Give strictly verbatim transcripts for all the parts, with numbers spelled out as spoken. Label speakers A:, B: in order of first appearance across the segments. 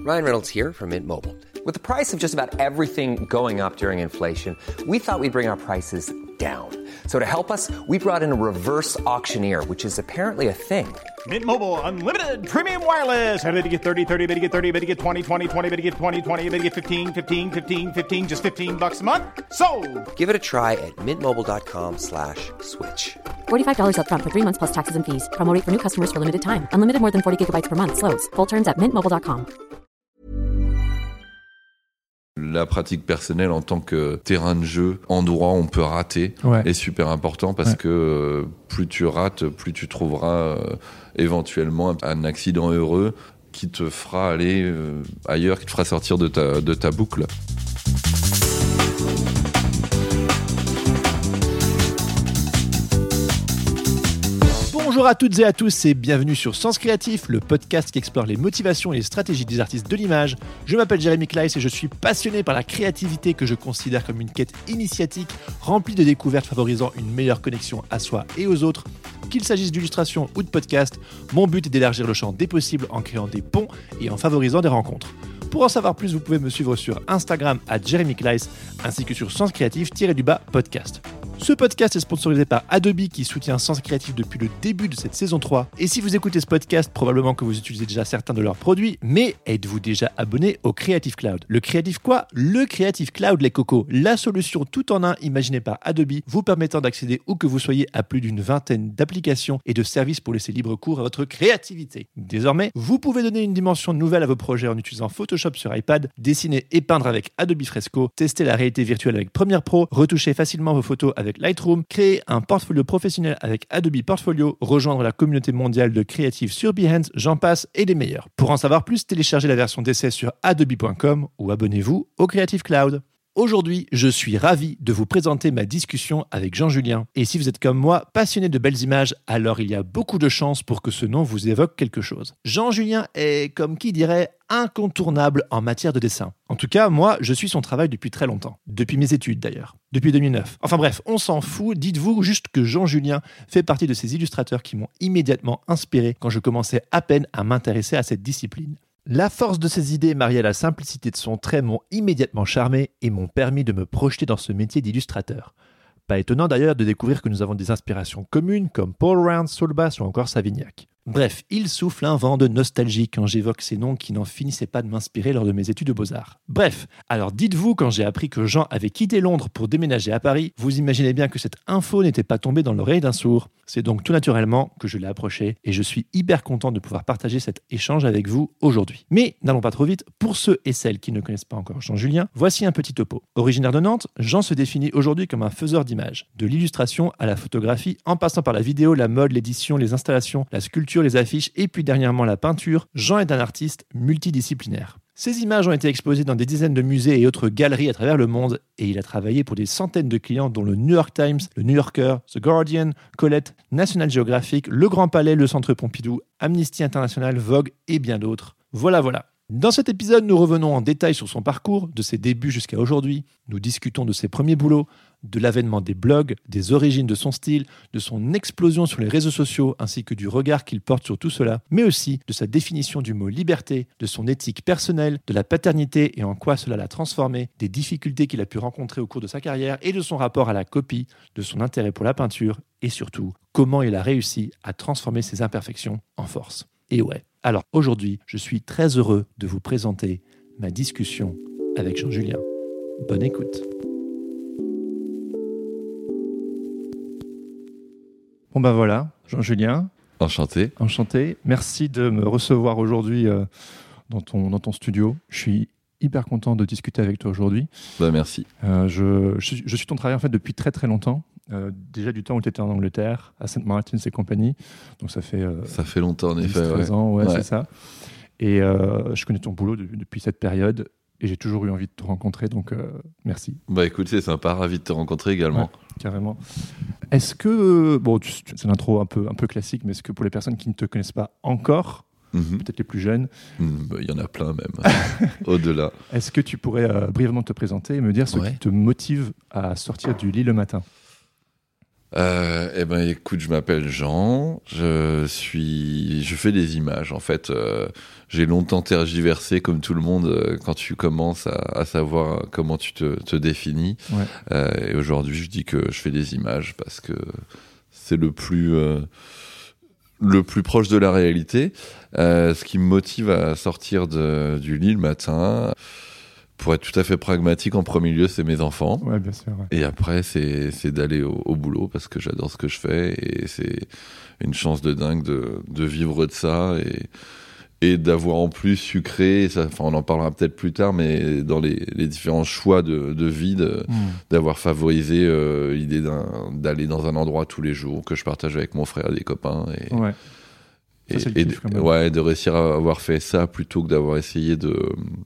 A: Ryan Reynolds here from Mint Mobile. With the price of just about everything going up during inflation, we thought we'd bring our prices down. So to help us, we brought in a reverse auctioneer, which is apparently a thing.
B: Mint Mobile Unlimited Premium Wireless. How to get thirty, thirty, how to get thirty, how to get twenty, twenty, twenty, how to get twenty, twenty, how to get fifteen, fifteen, fifteen, fifteen, just fifteen bucks a month? Sold!
A: Give it a try at mintmobile.com slash switch.
C: forty-five dollars up front for three months plus taxes and fees. Promo rate for new customers for limited time. Unlimited more than forty gigabytes per month. Slows full terms at mint mobile dot com.
D: La pratique personnelle en tant que terrain de jeu, endroit où on peut rater,
E: ouais.
D: est super important parce ouais. que euh, plus tu rates, plus tu trouveras euh, éventuellement un accident heureux qui te fera aller euh, ailleurs, qui te fera sortir de ta, de ta boucle.
E: Bonjour à toutes et à tous et bienvenue sur Sens Créatif, le podcast qui explore les motivations et les stratégies des artistes de l'image. Je m'appelle Jérémy Kleiss et je suis passionné par la créativité que je considère comme une quête initiatique remplie de découvertes favorisant une meilleure connexion à soi et aux autres. Qu'il s'agisse d'illustration ou de podcast, mon but est d'élargir le champ des possibles en créant des ponts et en favorisant des rencontres. Pour en savoir plus, vous pouvez me suivre sur Instagram arobase Jérémy Kleiss ainsi que sur Sens Créatif-du-bas podcast. Ce podcast est sponsorisé par Adobe qui soutient Sens Créatif depuis le début de cette saison trois. Et si vous écoutez ce podcast, probablement que vous utilisez déjà certains de leurs produits, mais êtes-vous déjà abonné au Creative Cloud ? Le Creative quoi ? Le Creative Cloud, les cocos, la solution tout en un imaginée par Adobe, vous permettant d'accéder où que vous soyez à plus d'une vingtaine d'applications et de services pour laisser libre cours à votre créativité. Désormais, vous pouvez donner une dimension nouvelle à vos projets en utilisant Photoshop sur iPad, dessiner et peindre avec Adobe Fresco, tester la réalité virtuelle avec Premiere Pro, retoucher facilement vos photos avec avec Lightroom, créer un portfolio professionnel avec Adobe Portfolio, rejoindre la communauté mondiale de créatifs sur Behance, j'en passe et des meilleurs. Pour en savoir plus, téléchargez la version d'essai sur adobe point com ou abonnez-vous au Creative Cloud. Aujourd'hui, je suis ravi de vous présenter ma discussion avec Jean Julien. Et si vous êtes comme moi, passionné de belles images, alors il y a beaucoup de chances pour que ce nom vous évoque quelque chose. Jean Julien est, comme qui dirait, incontournable en matière de dessin. En tout cas, moi, je suis son travail depuis très longtemps. Depuis mes études, d'ailleurs. Depuis deux mille neuf. Enfin bref, on s'en fout. Dites-vous juste que Jean Julien fait partie de ces illustrateurs qui m'ont immédiatement inspiré quand je commençais à peine à m'intéresser à cette discipline. La force de ses idées mariée à la simplicité de son trait m'ont immédiatement charmé et m'ont permis de me projeter dans ce métier d'illustrateur. Pas étonnant d'ailleurs de découvrir que nous avons des inspirations communes comme Paul Round, Saul Bass ou encore Savignac. Bref, il souffle un vent de nostalgie quand j'évoque ces noms qui n'en finissaient pas de m'inspirer lors de mes études de beaux-arts. Bref, alors dites-vous, quand j'ai appris que Jean avait quitté Londres pour déménager à Paris, vous imaginez bien que cette info n'était pas tombée dans l'oreille d'un sourd. C'est donc tout naturellement que je l'ai approché et je suis hyper content de pouvoir partager cet échange avec vous aujourd'hui. Mais n'allons pas trop vite, pour ceux et celles qui ne connaissent pas encore Jean Julien, voici un petit topo. Originaire de Nantes, Jean se définit aujourd'hui comme un faiseur d'images, de l'illustration à la photographie, en passant par la vidéo, la mode, l'édition, les installations, la sculpture, les affiches et puis dernièrement la peinture. Jean est un artiste multidisciplinaire. Ces images ont été exposées dans des dizaines de musées et autres galeries à travers le monde et il a travaillé pour des centaines de clients dont le New York Times, le New Yorker, The Guardian, Colette, National Geographic, Le Grand Palais, le Centre Pompidou, Amnesty International, Vogue et bien d'autres. Voilà, voilà. Dans cet épisode, nous revenons en détail sur son parcours, de ses débuts jusqu'à aujourd'hui. Nous discutons de ses premiers boulots, de l'avènement des blogs, des origines de son style, de son explosion sur les réseaux sociaux ainsi que du regard qu'il porte sur tout cela, mais aussi de sa définition du mot liberté, de son éthique personnelle, de la paternité et en quoi cela l'a transformé, des difficultés qu'il a pu rencontrer au cours de sa carrière et de son rapport à la copie, de son intérêt pour la peinture et surtout, comment il a réussi à transformer ses imperfections en force. Et ouais. Alors aujourd'hui, je suis très heureux de vous présenter ma discussion avec Jean Julien. Bonne écoute. Bon ben voilà, Jean Julien.
D: Enchanté.
E: Enchanté. Merci de me recevoir aujourd'hui euh, dans, ton, dans ton studio. Je suis hyper content de discuter avec toi aujourd'hui.
D: Bah merci.
E: Euh, je, je, je suis ton travail en fait depuis très très longtemps. Euh, déjà du temps où tu étais en Angleterre, à Saint Martin's et compagnie. Donc ça fait... Euh,
D: ça fait longtemps en effet.
E: treize
D: ouais.
E: ans, ouais,
D: ouais.
E: c'est ça. Et euh, je connais ton boulot de, depuis cette période et j'ai toujours eu envie de te rencontrer, donc euh, merci.
D: Bah écoute, c'est sympa, ravi de te rencontrer également.
E: Ouais, carrément. Est-ce que, bon, tu, tu, c'est l'intro un peu, un peu classique, mais est-ce que pour les personnes qui ne te connaissent pas encore, mm-hmm. peut-être les plus jeunes,
D: il mmh, bah, y en a plein même, au-delà.
E: Est-ce que tu pourrais euh, brièvement te présenter et me dire ce ouais. qui te motive à sortir du lit le matin ?
D: Euh, eh ben, écoute, je m'appelle Jean. Je suis, je fais des images. En fait, euh, j'ai longtemps tergiversé, comme tout le monde, euh, quand tu commences à, à savoir comment tu te, te définis.
E: Ouais.
D: Euh, et aujourd'hui, je dis que je fais des images parce que c'est le plus, euh, le plus proche de la réalité. Euh, ce qui me motive à sortir de, du lit le matin. Pour être tout à fait pragmatique, en premier lieu, c'est mes enfants.
E: Ouais, bien sûr. Ouais.
D: Et après, c'est, c'est d'aller au, au boulot parce que j'adore ce que je fais et c'est une chance de dingue de, de vivre de ça et, et d'avoir en plus sucré, ça, enfin, on en parlera peut-être plus tard, mais dans les, les différents choix de, de vie, de, mmh. d'avoir favorisé euh, l'idée d'un, d'aller dans un endroit tous les jours que je partage avec mon frère et des copains. Et,
E: ouais. Ça,
D: et,
E: c'est le
D: et
E: kiff, quand même.
D: ouais, de réussir à avoir fait ça plutôt que d'avoir essayé de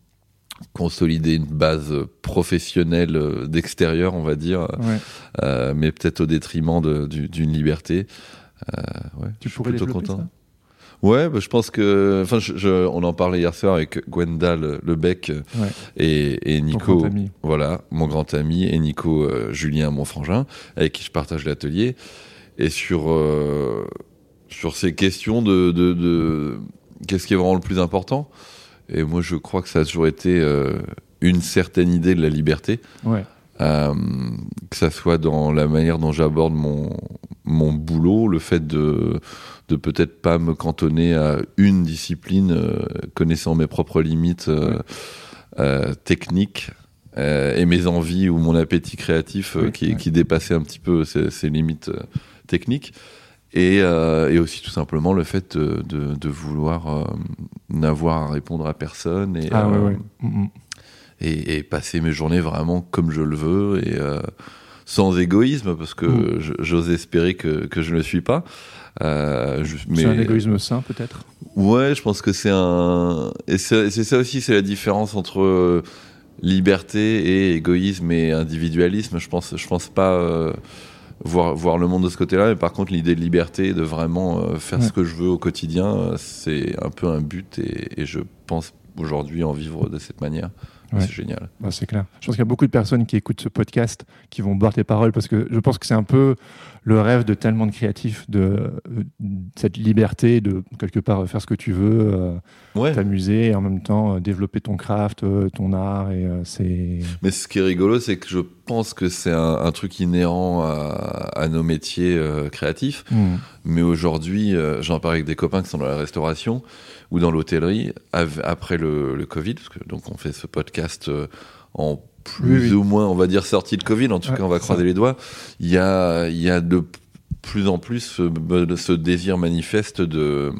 D: consolider une base professionnelle d'extérieur, on va dire,
E: ouais.
D: euh, mais peut-être au détriment de, du, d'une liberté. Euh, ouais,
E: tu
D: je
E: pourrais
D: suis plutôt
E: développer
D: content.
E: Ça
D: ouais, bah, je pense que, enfin, je, je, on en parlait hier soir avec Gwendal Lebec
E: ouais.
D: et, et Nico,
E: ami.
D: voilà, mon grand ami, et Nico euh, Julien, mon frangin, avec qui je partage l'atelier, et sur euh, sur ces questions de, de, de qu'est-ce qui est vraiment le plus important. Et moi, je crois que ça a toujours été euh, une certaine idée de la liberté.
E: Ouais.
D: Euh, que ça soit dans la manière dont j'aborde mon, mon boulot, le fait de, de peut-être pas me cantonner à une discipline, euh, connaissant mes propres limites euh, ouais. euh, techniques euh, et mes envies ou mon appétit créatif euh, oui, qui, ouais. qui dépassait un petit peu ces, ces limites euh, techniques. Et, euh, et aussi tout simplement le fait de, de, de vouloir euh, n'avoir à répondre à personne et,
E: ah,
D: euh,
E: ouais, ouais. Mm-hmm.
D: et, et passer mes journées vraiment comme je le veux et euh, sans égoïsme parce que mm. je, j'ose espérer que, que je ne le suis pas. Euh, je, mais,
E: c'est un égoïsme sain peut-être.
D: Ouais, je pense que c'est un et c'est, c'est ça aussi, c'est la différence entre liberté et égoïsme et individualisme. Je pense, je pense pas. Euh, Voir, voir le monde de ce côté-là, mais par contre l'idée de liberté, de vraiment euh, faire ouais. ce que je veux au quotidien, euh, c'est un peu un but et, et je pense aujourd'hui en vivre de cette manière. Ouais. C'est génial.
E: Bah, c'est clair. Je pense qu'il y a beaucoup de personnes qui écoutent ce podcast qui vont boire tes paroles parce que je pense que c'est un peu le rêve de tellement de créatifs, de, de cette liberté de quelque part faire ce que tu veux, euh, ouais. t'amuser et en même temps euh, développer ton craft, euh, ton art. Et, euh, c'est...
D: Mais ce qui est rigolo, c'est que je pense que c'est un, un truc inhérent à, à nos métiers euh, créatifs. Mmh. Mais aujourd'hui, euh, j'en parle avec des copains qui sont dans la restauration ou dans l'hôtellerie av- après le, le Covid, parce que donc on fait ce podcast euh, en plus oui, oui. ou moins, on va dire, sorti de Covid, en tout ouais, cas on va croiser ça. les doigts. Il y a, il y a de plus en plus ce, ce désir manifeste de,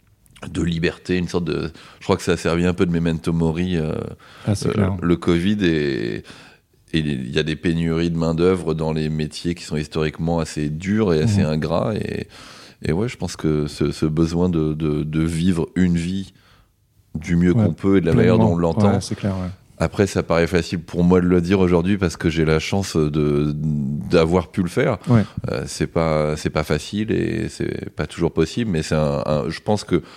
D: de liberté, une sorte de... Je crois que ça a servi un peu de memento mori, euh,
E: ah, euh,
D: le Covid, et et il y a des pénuries de main-d'œuvre dans les métiers qui sont historiquement assez durs et assez mmh. ingrats, et Et ouais, je pense que ce, ce besoin de, de, de vivre une vie du mieux ouais, qu'on peut et de la manière dont on l'entend.
E: Ouais, c'est clair, ouais.
D: Après, ça paraît facile pour moi de le dire aujourd'hui parce que j'ai la chance de, d'avoir pu le faire.
E: Ouais.
D: Euh, c'est pas, c'est pas facile et c'est pas toujours possible, mais c'est un, un, je pense que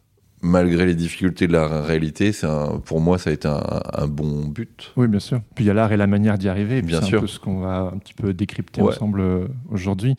D: malgré les difficultés de la réalité, c'est un, pour moi, ça a été un, un bon but.
E: Oui, bien sûr. Puis il y a l'art et la manière d'y arriver. Et puis
D: bien
E: c'est
D: sûr.
E: un peu ce qu'on va un petit peu décrypter
D: ouais.
E: ensemble aujourd'hui.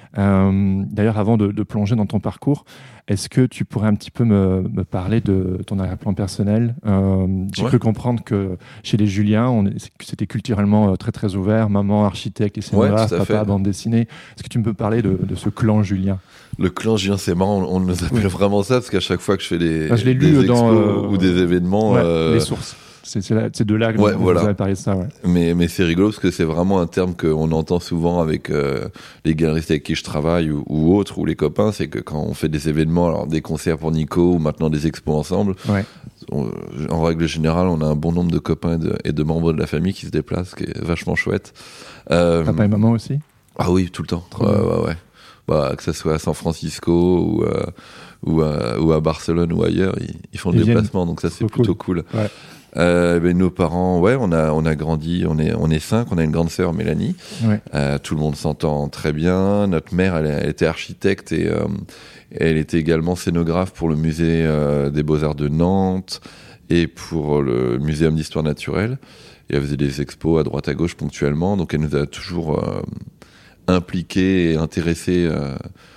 E: Euh, d'ailleurs, avant de, de plonger dans ton parcours, est-ce que tu pourrais un petit peu me, me parler de ton arrière-plan personnel ? euh, J'ai ouais. cru comprendre que chez les Julien, on est, c'était culturellement très très ouvert, maman architecte et scénographe,
D: ouais,
E: papa
D: fait.
E: bande dessinée. Est-ce que tu peux me parler de, de ce clan Julien ?
D: Le clan Julien, c'est marrant, on nous appelle oui. vraiment ça parce qu'à chaque fois que je fais des,
E: ah, je l'ai
D: des
E: lu
D: expos
E: dans, euh,
D: ou des événements,
E: ouais,
D: euh,
E: les sources. C'est, c'est, là, c'est de là que
D: ouais,
E: vous
D: voilà.
E: avez parlé de ça. Ouais.
D: Mais, mais c'est rigolo parce que c'est vraiment un terme qu'on entend souvent avec euh, les galeristes avec qui je travaille ou, ou autres, ou les copains, c'est que quand on fait des événements, alors des concerts pour Nico ou maintenant des expos ensemble,
E: ouais.
D: on, en règle générale, on a un bon nombre de copains et de, et de membres de la famille qui se déplacent, ce qui est vachement chouette.
E: Euh, Papa et maman aussi ?
D: Ah oui, tout le temps. Ouais, ouais, ouais. Bah, que ça soit à San Francisco ou, euh, ou, à, ou à Barcelone ou ailleurs, ils, ils font le déplacement, donc ça c'est
E: Trop
D: plutôt cool.
E: cool. Ouais.
D: Euh, ben, nos parents, ouais, on a on a grandi, on est on est cinq, on a une grande sœur Mélanie.
E: Ouais.
D: Euh, tout le monde s'entend très bien. Notre mère, elle, elle était architecte et euh, elle était également scénographe pour le musée euh, des Beaux-Arts de Nantes et pour le Muséum d'Histoire naturelle. Et elle faisait des expos à droite à gauche ponctuellement, donc elle nous a toujours euh, impliqué et intéressé euh,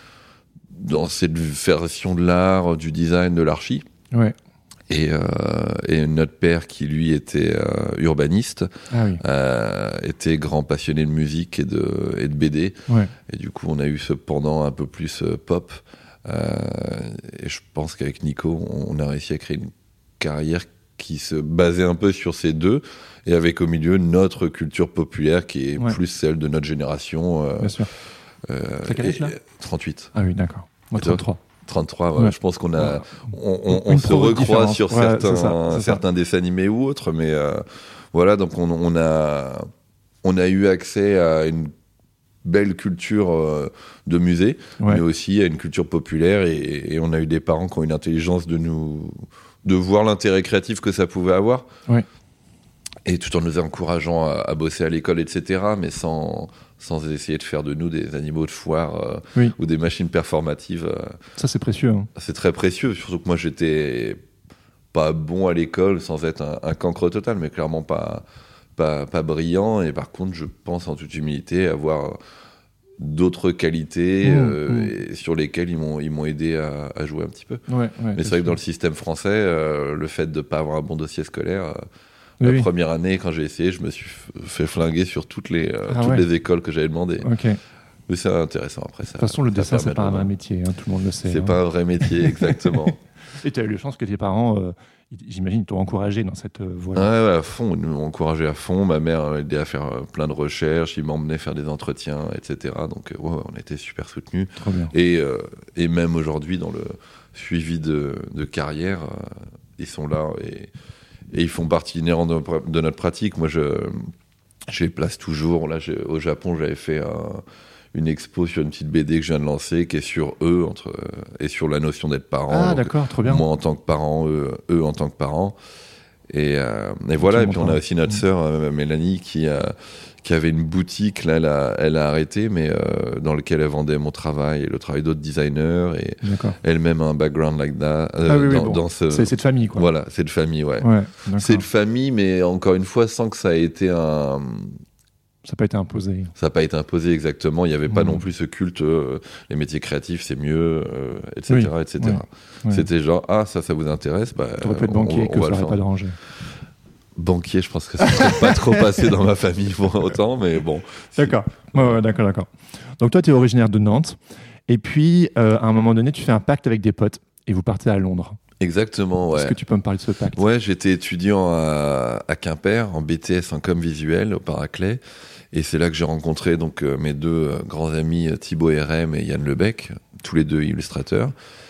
D: dans cette version de l'art, du design, de l'archi.
E: Ouais.
D: Et, euh, et notre père, qui lui était euh, urbaniste,
E: ah oui.
D: euh, était grand passionné de musique et de, et de B D.
E: Ouais.
D: Et du coup, on a eu ce pendant un peu plus euh, pop. Euh, et je pense qu'avec Nico, on a réussi à créer une carrière qui se basait un peu sur ces deux, et avec au milieu notre culture populaire qui est
E: ouais.
D: plus celle de notre génération. Euh,
E: Bien sûr.
D: Euh,
E: T'as quel âge là ?
D: trente-huit.
E: Ah oui, d'accord. Moi, trente-trois.
D: trente-trois, ouais.
E: Ouais.
D: Je pense qu'on a,
E: Ouais.
D: on, on, on se recroise sur
E: ouais,
D: certains,
E: c'est ça, c'est
D: certains
E: ça.
D: dessins animés ou autres, mais euh, voilà, donc on, on a, on a eu accès à une belle culture euh, de musée,
E: ouais.
D: mais aussi à une culture populaire, et, et on a eu des parents qui ont une intelligence de nous, de voir l'intérêt créatif que ça pouvait avoir,
E: ouais.
D: et tout en nous encourageant à, à bosser à l'école, et cetera, mais sans sans essayer de faire de nous des animaux de foire euh,
E: oui.
D: ou des machines performatives. Euh,
E: ça, c'est précieux. Hein.
D: C'est très précieux, surtout que moi, j'étais pas bon à l'école, sans être un, un cancre total, mais clairement pas, pas, pas brillant. Et par contre, je pense en toute humilité avoir d'autres qualités
E: mmh,
D: euh,
E: mmh.
D: et sur lesquelles ils m'ont, ils m'ont aidé à, à jouer un petit peu.
E: Ouais, ouais,
D: mais c'est, c'est vrai que dans le système français, euh, le fait de ne pas avoir un bon dossier scolaire... Euh,
E: Oui,
D: la
E: oui.
D: première année, quand j'ai essayé, je me suis fait flinguer sur toutes les, euh,
E: ah
D: toutes
E: ouais.
D: les écoles que j'avais demandées.
E: Okay.
D: Mais c'est intéressant après ça.
E: De toute façon, le
D: ça
E: dessin, c'est
D: permet
E: pas
D: de
E: un vrai
D: voir.
E: métier, hein, tout le monde le sait.
D: C'est
E: hein.
D: pas un vrai métier, exactement.
E: Et tu as eu la chance que tes parents, euh, j'imagine, ils t'ont encouragé dans cette euh, voie.
D: Ouais, ouais, à fond, ils m'ont encouragé à fond. Ma mère m'a aidé à faire euh, plein de recherches, ils m'emmenaient faire des entretiens, et cetera. Donc, euh, ouais, on était super soutenus.
E: Trop bien.
D: Et, euh, et même aujourd'hui, dans le suivi de, de carrière, euh, ils sont là et. Et ils font partie inhérente de, de notre pratique. Moi, je, je les place toujours. Là, j'ai, au Japon, j'avais fait un, une expo sur une petite B D que je viens de lancer, qui est sur eux entre, euh, et sur la notion d'être parent.
E: Ah,
D: Donc,
E: d'accord, trop bien.
D: Moi en tant que parent, eux, eux en tant que parents. Et, euh, et voilà. Et puis, on a aussi notre sœur, euh, Mélanie, qui a... qui avait une boutique, là, elle a, elle a arrêté, mais euh, dans laquelle elle vendait mon travail et le travail d'autres designers, et
E: d'accord.
D: elle-même a un background like that. Euh,
E: ah oui, oui,
D: dans,
E: bon.
D: dans ce...
E: c'est, c'est de famille, quoi.
D: Voilà, c'est de famille, ouais.
E: ouais
D: c'est de famille, mais encore une fois, sans que ça ait été un...
E: Ça n'a pas été imposé.
D: Ça n'a pas été imposé exactement. Il n'y avait pas
E: mmh.
D: non plus ce culte, euh, les métiers créatifs, c'est mieux, euh, et cetera,
E: oui.
D: et cetera.
E: Ouais.
D: C'était genre, ah, ça, ça vous intéresse, bah,
E: tu aurais pu être banquier,
D: on,
E: que
D: on
E: ça
D: va
E: n'aurait pas dérangé.
D: Banquier, je pense que ça ne serait pas trop passé dans ma famille pour autant, mais bon.
E: D'accord, ouais, ouais, d'accord, d'accord. Donc toi, tu es originaire de Nantes, et puis euh, à un moment donné, tu fais un pacte avec des potes, et vous partez à Londres.
D: Exactement, ouais.
E: Est-ce que tu peux me parler de ce pacte ?
D: Ouais, j'étais étudiant à, à Quimper, en B T S en com visuel, au Paraclet, et c'est là que j'ai rencontré donc, euh, mes deux euh, grands amis, Thibaut R M et Yann Lebec, tous les deux illustrateurs.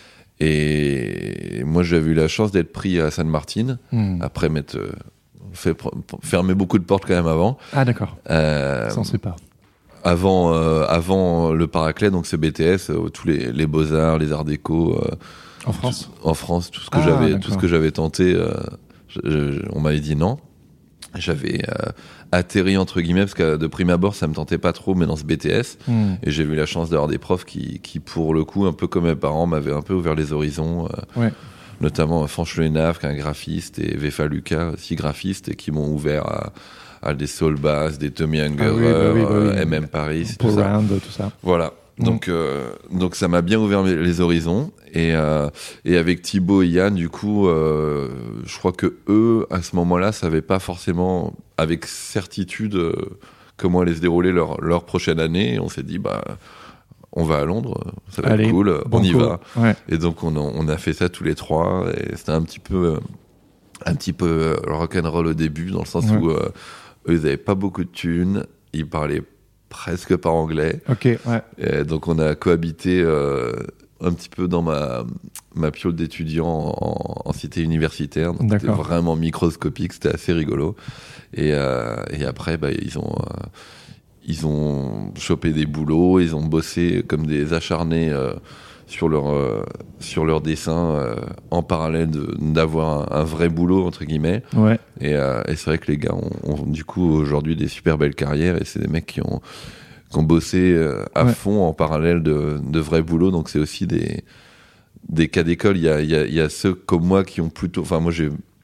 D: Et moi, j'avais eu la chance d'être pris à Sainte-Martine, mmh. après m'être... Euh, fait fermer beaucoup de portes quand même avant.
E: Ah d'accord.
D: Euh,
E: ça on sait pas.
D: Avant, euh, avant le Paraclet, donc c'est B T S, euh, tous les, les beaux-arts, les arts déco. Euh,
E: en France.
D: tout, en France, tout ce que
E: ah,
D: j'avais,
E: d'accord.
D: tout ce que j'avais tenté, euh, je, je, on m'avait dit non. J'avais euh, atterri entre guillemets parce que de prime abord ça me tentait pas trop, mais dans ce B T S,
E: mmh.
D: et j'ai eu la chance d'avoir des profs qui, qui pour le coup, un peu comme mes parents, m'avaient un peu ouvert les horizons. Euh,
E: ouais.
D: Notamment Franche Lenave, qui est un graphiste, et Vefa Lucas, aussi graphiste, et qui m'ont ouvert à, à des Saul Bass, des Tommy Ungerer,
E: ah oui, bah oui, bah oui.
D: euh, M M Paris,
E: tout
D: ça.
E: Round, tout ça.
D: Voilà.
E: Mm.
D: Donc, euh, donc ça m'a bien ouvert les horizons. Et, euh, et avec Thibaut et Yann, du coup, euh, je crois que eux, à ce moment-là, savaient pas forcément, avec certitude, euh, comment allait se dérouler leur, leur prochaine année. Et on s'est dit, bah... on va à Londres, ça va
E: Allez,
D: être cool,
E: bon
D: on y
E: coup.
D: va.
E: Ouais.
D: Et donc on a, on a fait ça tous les trois, et c'était un petit peu, un petit peu rock'n'roll au début, dans le sens
E: ouais.
D: où euh, eux, ils n'avaient pas beaucoup de thunes, ils parlaient presque pas anglais.
E: Ok, ouais.
D: Et donc on a cohabité euh, un petit peu dans ma, ma piole d'étudiant en, en cité universitaire, donc c'était vraiment microscopique, c'était assez rigolo. Et, euh, et après, bah, ils ont... Euh, Ils ont chopé des boulots, ils ont bossé comme des acharnés euh, sur leur euh, sur leur dessin euh, en parallèle de, d'avoir un, un vrai boulot entre guillemets.
E: Ouais.
D: Et, euh, et c'est vrai que les gars ont, ont du coup aujourd'hui des super belles carrières, et c'est des mecs qui ont qui ont bossé euh, à ouais. fond en parallèle de de vrais boulots. Donc c'est aussi des des cas d'école. Il y a il y a il y a ceux comme moi qui ont plutôt. Enfin moi j'ai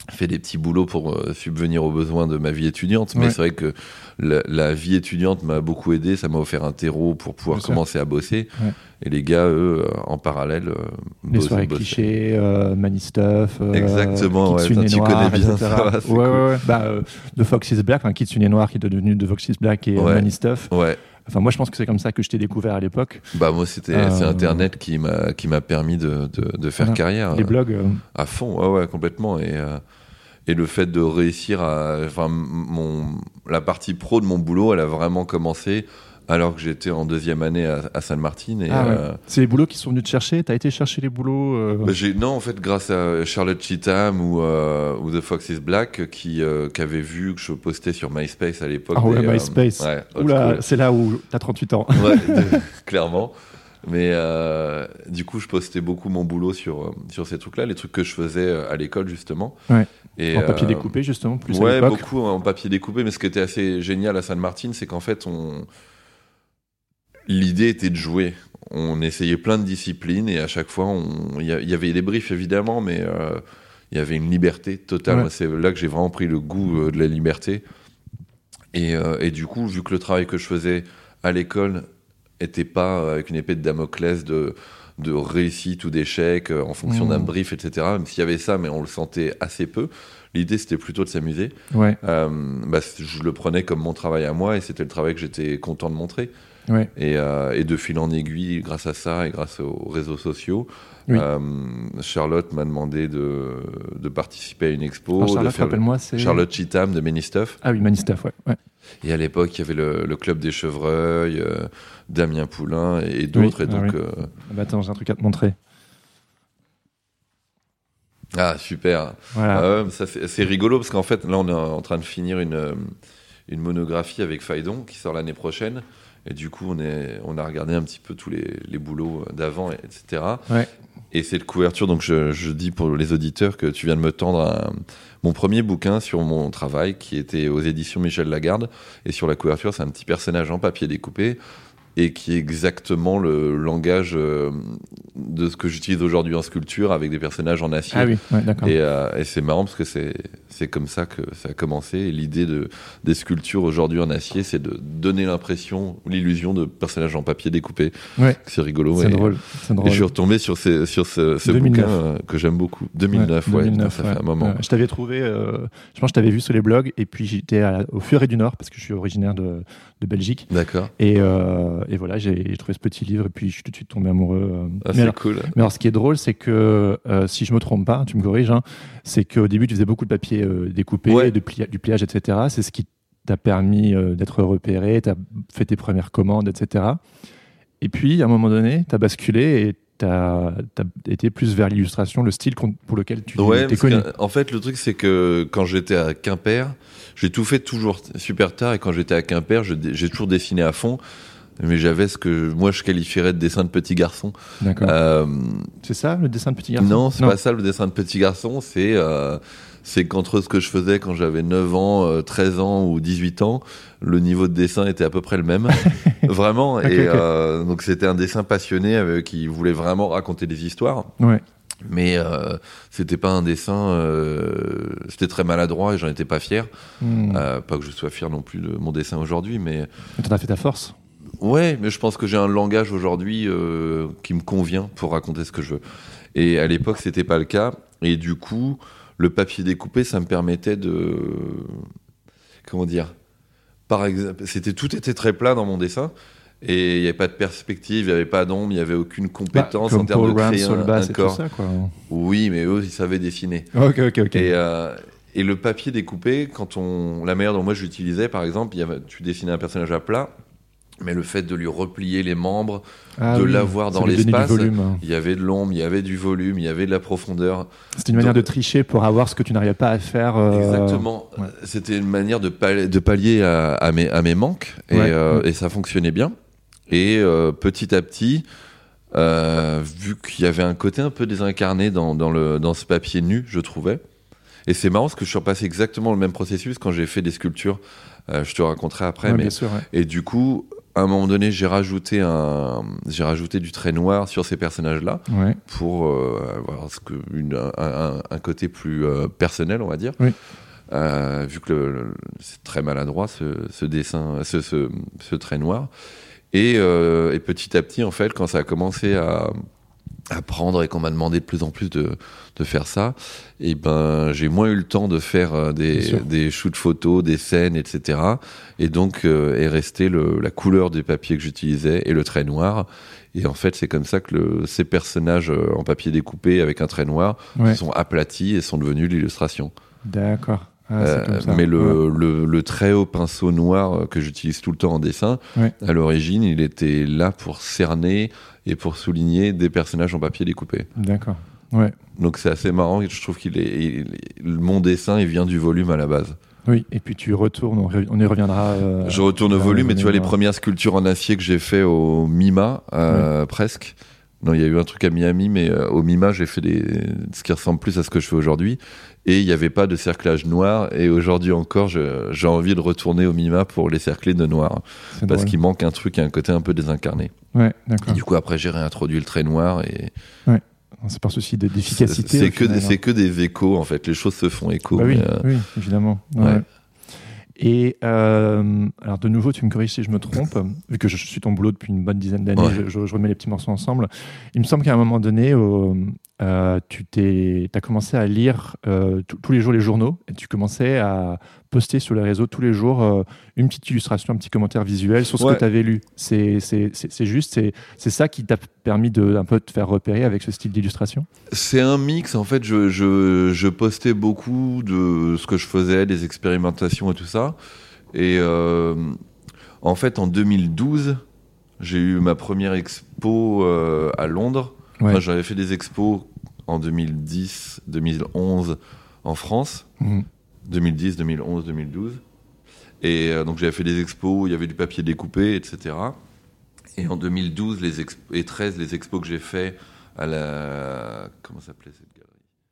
D: fait des petits boulots pour euh, subvenir aux besoins de ma vie étudiante, mais
E: Ouais.
D: c'est vrai que la, la vie étudiante m'a beaucoup aidé, ça m'a offert un terreau pour pouvoir
E: Bien sûr.
D: commencer à bosser.
E: Ouais.
D: Et les gars, eux, euh, en parallèle, euh,
E: Les
D: bossaient-
E: soirées
D: bossaient.
E: clichés, euh, Money Stuff, euh,
D: Exactement, ouais,
E: Kitsune
D: putain, tu
E: Noir,
D: connais bien
E: et cetera.
D: ça, c'est
E: ouais,
D: cool.
E: ouais, ouais. Bah, euh, The Fox is Black, enfin, Kitsune Noir qui est devenu The Fox is Black et euh,
D: Ouais.
E: Money Stuff.
D: Ouais,
E: Enfin, moi, je pense que c'est comme ça que je t'ai découvert à l'époque.
D: bah moi c'était
E: Euh,
D: c'est Internet qui m'a qui m'a permis de, de, de faire
E: Voilà.
D: carrière.
E: Les
D: euh,
E: blogs. euh,
D: À fond, ouais, ouais, complètement. Et, euh, et le fait de réussir à. Enfin, mon, la partie pro de mon boulot, elle a vraiment commencé alors que j'étais en deuxième année à, à Sainte-Martine. Et,
E: Ah ouais.
D: euh,
E: C'est les boulots qui sont venus te chercher. T'as été chercher les boulots. euh,
D: bah, j'ai, non, en fait, grâce à Charlotte Cheatham ou, euh, ou The Fox is Black qui, euh, qui avait vu que je postais sur MySpace à l'époque.
E: Ah ouais,
D: des, euh,
E: MySpace.
D: ouais, old
E: Oula,
D: school.
E: c'est là où t'as trente-huit ans.
D: Ouais, de- clairement. Mais euh, du coup, je postais beaucoup mon boulot sur, euh, sur ces trucs-là, les trucs que je faisais euh, à l'école, justement.
E: Ouais.
D: Et,
E: En papier
D: euh,
E: découpé, justement, plus à
D: Ouais,
E: l'époque.
D: beaucoup en papier découpé, mais ce qui était assez génial à Sainte-Martine, c'est qu'en fait, on... l'idée était de jouer. On essayait plein de disciplines et à chaque fois, on... il y, a- il y avait des briefs évidemment, mais euh, il y avait une liberté totale.
E: Ouais.
D: Moi, c'est là que j'ai vraiment pris le goût euh, de la liberté. Et, euh, et du coup, vu que le travail que je faisais à l'école était pas euh, avec une épée de Damoclès de, de réussite ou d'échec euh, en fonction
E: Mmh.
D: d'un brief, et cetera. Même s'il y avait ça, mais on le sentait assez peu. L'idée, c'était plutôt de s'amuser.
E: Ouais,
D: Euh, bah, c- je le prenais comme mon travail à moi et c'était le travail que j'étais content de montrer.
E: ouais.
D: Et, euh, et de fil en aiguille, grâce à ça et grâce aux réseaux sociaux,
E: Oui.
D: euh, Charlotte m'a demandé de, de participer à une expo.
E: Alors,
D: de
E: Charlotte,
D: faire-
E: rappelle-moi, c'est.
D: Charlotte Cheatham de Many Stuff.
E: Ah oui, Money Stuff, ouais. ouais.
D: Et à l'époque, il y avait le, le Club des Chevreuils, euh, Damien Poulain et, et d'autres.
E: Oui,
D: et
E: ah
D: donc,
E: oui.
D: euh,
E: Ah bah attends, j'ai un truc à te montrer.
D: ah, super.
E: Voilà.
D: Ah ouais, ça, c'est, c'est rigolo parce qu'en fait, là, on est en train de finir une, euh, une monographie avec Faidon qui sort l'année prochaine. Et du coup, on, est, on a regardé un petit peu tous les, les boulots d'avant, et cetera.
E: Ouais.
D: Et cette couverture, donc je, je dis pour les auditeurs que tu viens de me tendre un- mon premier bouquin sur mon travail qui était aux éditions Michel Lagarde. Et sur la couverture, c'est un petit personnage en papier découpé et qui est exactement le langage euh, de ce que j'utilise aujourd'hui en sculpture avec des personnages en acier.
E: Ah oui, ouais, d'accord.
D: Et, euh, et c'est marrant parce que c'est, c'est comme ça que ça a commencé. Et l'idée de, des sculptures aujourd'hui en acier, c'est de donner l'impression, l'illusion de personnages en papier découpé.
E: Ouais.
D: C'est rigolo.
E: C'est
D: et,
E: drôle. C'est
D: Et
E: drôle.
D: je suis retombé sur, ces, sur ce, ce
E: deux mille neuf.
D: bouquin euh, que j'aime beaucoup. deux mille neuf, ouais,
E: deux mille neuf,
D: putain, ça
E: ouais.
D: fait un moment.
E: Ouais, je t'avais trouvé, euh, je pense que je t'avais vu sur les blogs, et puis j'étais à la- au Furet du Nord, parce que je suis originaire de, de Belgique.
D: D'accord.
E: Et, euh, et voilà, j'ai j'ai trouvé ce petit livre, et puis je suis tout de suite tombé amoureux. euh.
D: Ah,
E: mais,
D: c'est
E: alors,
D: cool.
E: mais alors, ce qui est drôle, c'est que, euh, si je me trompe pas, tu me corriges, hein, c'est qu'au début, tu faisais beaucoup de papier euh, découpé,
D: Ouais.
E: de plia- du pliage, et cetera. C'est ce qui t'a permis euh, d'être repéré, t'as fait tes premières commandes, et cetera. Et puis, à un moment donné, t'as basculé et t'as as été plus vers l'illustration, le style qu'on- pour lequel tu
D: Ouais,
E: t'es
D: parce
E: connu.
D: que, en fait, le truc, c'est que quand j'étais à Quimper, j'ai tout fait toujours super tard. Et quand j'étais à Quimper, je dé- j'ai toujours dessiné à fond. Mais j'avais ce que moi je qualifierais de dessin de petit garçon.
E: D'accord.
D: Euh,
E: C'est ça, le dessin de petit garçon?
D: non, c'est pas ça le dessin de petit garçon. C'est euh, c'est qu'entre ce que je faisais quand j'avais neuf ans, euh, treize ans ou dix-huit ans, le niveau de dessin était à peu près le même. Vraiment.
E: Ok,
D: et
E: ok.
D: euh, donc c'était un dessin passionné avec, qui voulait vraiment raconter des histoires.
E: Ouais.
D: Mais euh, c'était pas un dessin, euh, c'était très maladroit et j'en étais pas fier.
E: Hmm.
D: Euh, pas que je sois fier non plus de mon dessin aujourd'hui, mais
E: T'en as fait ta force.
D: ouais, mais je pense que j'ai un langage aujourd'hui euh, qui me convient pour raconter ce que je veux. Et à l'époque, c'était pas le cas. Et du coup, le papier découpé, ça me permettait de, comment dire, par exemple, c'était tout était très plat dans mon dessin. Et il n'y avait pas de perspective, il n'y avait pas d'ombre, il n'y avait aucune compétence
E: Bah,
D: en
E: comme
D: termes
E: Paul
D: de
E: Rand,
D: créer un,
E: Solbass
D: un
E: et tout
D: corps.
E: ça, quoi.
D: Oui, mais eux, ils savaient dessiner.
E: Ok, ok, ok.
D: Et, euh, et le papier découpé, quand on, la manière dont moi je l'utilisais, par exemple, il y avait, tu dessinais un personnage à plat, mais le fait de lui replier les membres,
E: Ah
D: de
E: oui,
D: l'avoir
E: ça
D: dans
E: lui donnait du
D: l'espace,
E: volume, hein.
D: il y avait de l'ombre, il y avait du volume, il y avait de la profondeur.
E: C'était une manière
D: Donc-
E: de tricher pour avoir ce que tu n'arrivais pas à faire. euh,
D: Exactement.
E: ouais.
D: C'était une manière de, pallier, de pallier à, à, mes, à mes manques, et,
E: Ouais.
D: euh,
E: Ouais.
D: et ça fonctionnait bien. Et euh, petit à petit, euh, vu qu'il y avait un côté un peu désincarné dans, dans, le, dans ce papier nu, je trouvais. Et c'est marrant parce que je suis repassé exactement le même processus quand j'ai fait des sculptures. Euh, je te raconterai après.
E: Ouais,
D: mais...
E: bien sûr, ouais.
D: Et du coup, à un moment donné, j'ai rajouté un, j'ai rajouté du trait noir sur ces personnages-là
E: Ouais.
D: pour euh, avoir ce que, une, un, un, un côté plus euh, personnel, on va dire.
E: Oui.
D: Euh, vu que le, le, c'est très maladroit ce, ce dessin, ce, ce, ce trait noir. Et, euh, et petit à petit, en fait, quand ça a commencé à, à prendre et qu'on m'a demandé de plus en plus de, de faire ça, et ben j'ai moins eu le temps de faire euh, des, des shoots photos, des scènes, et cetera. Et donc euh, est resté le, la couleur du papier que j'utilisais et le trait noir. Et en fait, c'est comme ça que le, ces personnages euh, en papier découpé avec un trait noir
E: Ouais.
D: sont aplatis et sont devenus l'illustration.
E: D'accord. Ah, c'est
D: Euh,
E: comme ça.
D: mais le,
E: Ouais.
D: le, le trait au pinceau noir que j'utilise tout le temps en dessin,
E: Ouais.
D: à l'origine, il était là pour cerner et pour souligner des personnages en papier découpé.
E: D'accord. Ouais.
D: Donc c'est assez marrant, je trouve qu'il est, il- mon dessin, il vient du volume à la base.
E: Oui, et puis tu retournes, on, re- on y reviendra. euh,
D: Je retourne au
E: vers
D: volume,
E: les
D: et tu vois les
E: années
D: premières sculptures en acier que j'ai fait au MIMA, euh, presque. Non, il y a eu un truc à Miami, mais euh, au MIMA, j'ai fait des... ce qui ressemble plus à ce que je fais aujourd'hui. Et il n'y avait pas de cerclage noir. Et aujourd'hui encore, je, j'ai envie de retourner au MIMA pour les cercler de noir.
E: C'est
D: Parce
E: drôle.
D: qu'il manque un truc, il y a un côté un peu désincarné.
E: Ouais,
D: Et
E: d'accord.
D: du coup, après, j'ai réintroduit le trait noir. Et
E: C'est par souci de- d'efficacité.
D: c'est, c'est,
E: au
D: que,
E: final,
D: c'est
E: hein.
D: que des échos, en fait. Les choses se font écho.
E: Bah oui,
D: mais, euh,
E: oui, évidemment. Ouais.
D: ouais.
E: Et euh, alors de nouveau, tu me corriges si je me trompe, vu que je, je suis ton boulot depuis une bonne dizaine d'années,
D: Ouais.
E: je, je- je remets les petits morceaux ensemble. Il me semble qu'à un moment donné, euh, euh, tu t'es, t'as commencé à lire euh, tout- tous les jours les journaux et tu commençais à poster sur les réseaux tous les jours euh, une petite illustration, un petit commentaire visuel sur ce
D: Ouais.
E: que tu avais lu. C'est, c'est, c'est, c'est juste, c'est, c'est ça qui t'a permis de un peu te faire repérer avec ce style d'illustration.
D: C'est un mix, en fait, je, je, je postais beaucoup de ce que je faisais, des expérimentations et tout ça. Et euh, en fait, en deux mille douze, j'ai eu ma première expo euh, à Londres.
E: Ouais.
D: Enfin, j'avais fait des expos en deux mille dix, deux mille onze en France.
E: Mhm.
D: deux mille dix, deux mille onze, deux mille douze. Et euh, donc j'avais fait des expos où il y avait du papier découpé, et cetera. Et en deux mille douze les exp- et treize, les expos que j'ai fait à la... Comment s'appelait cette galerie ?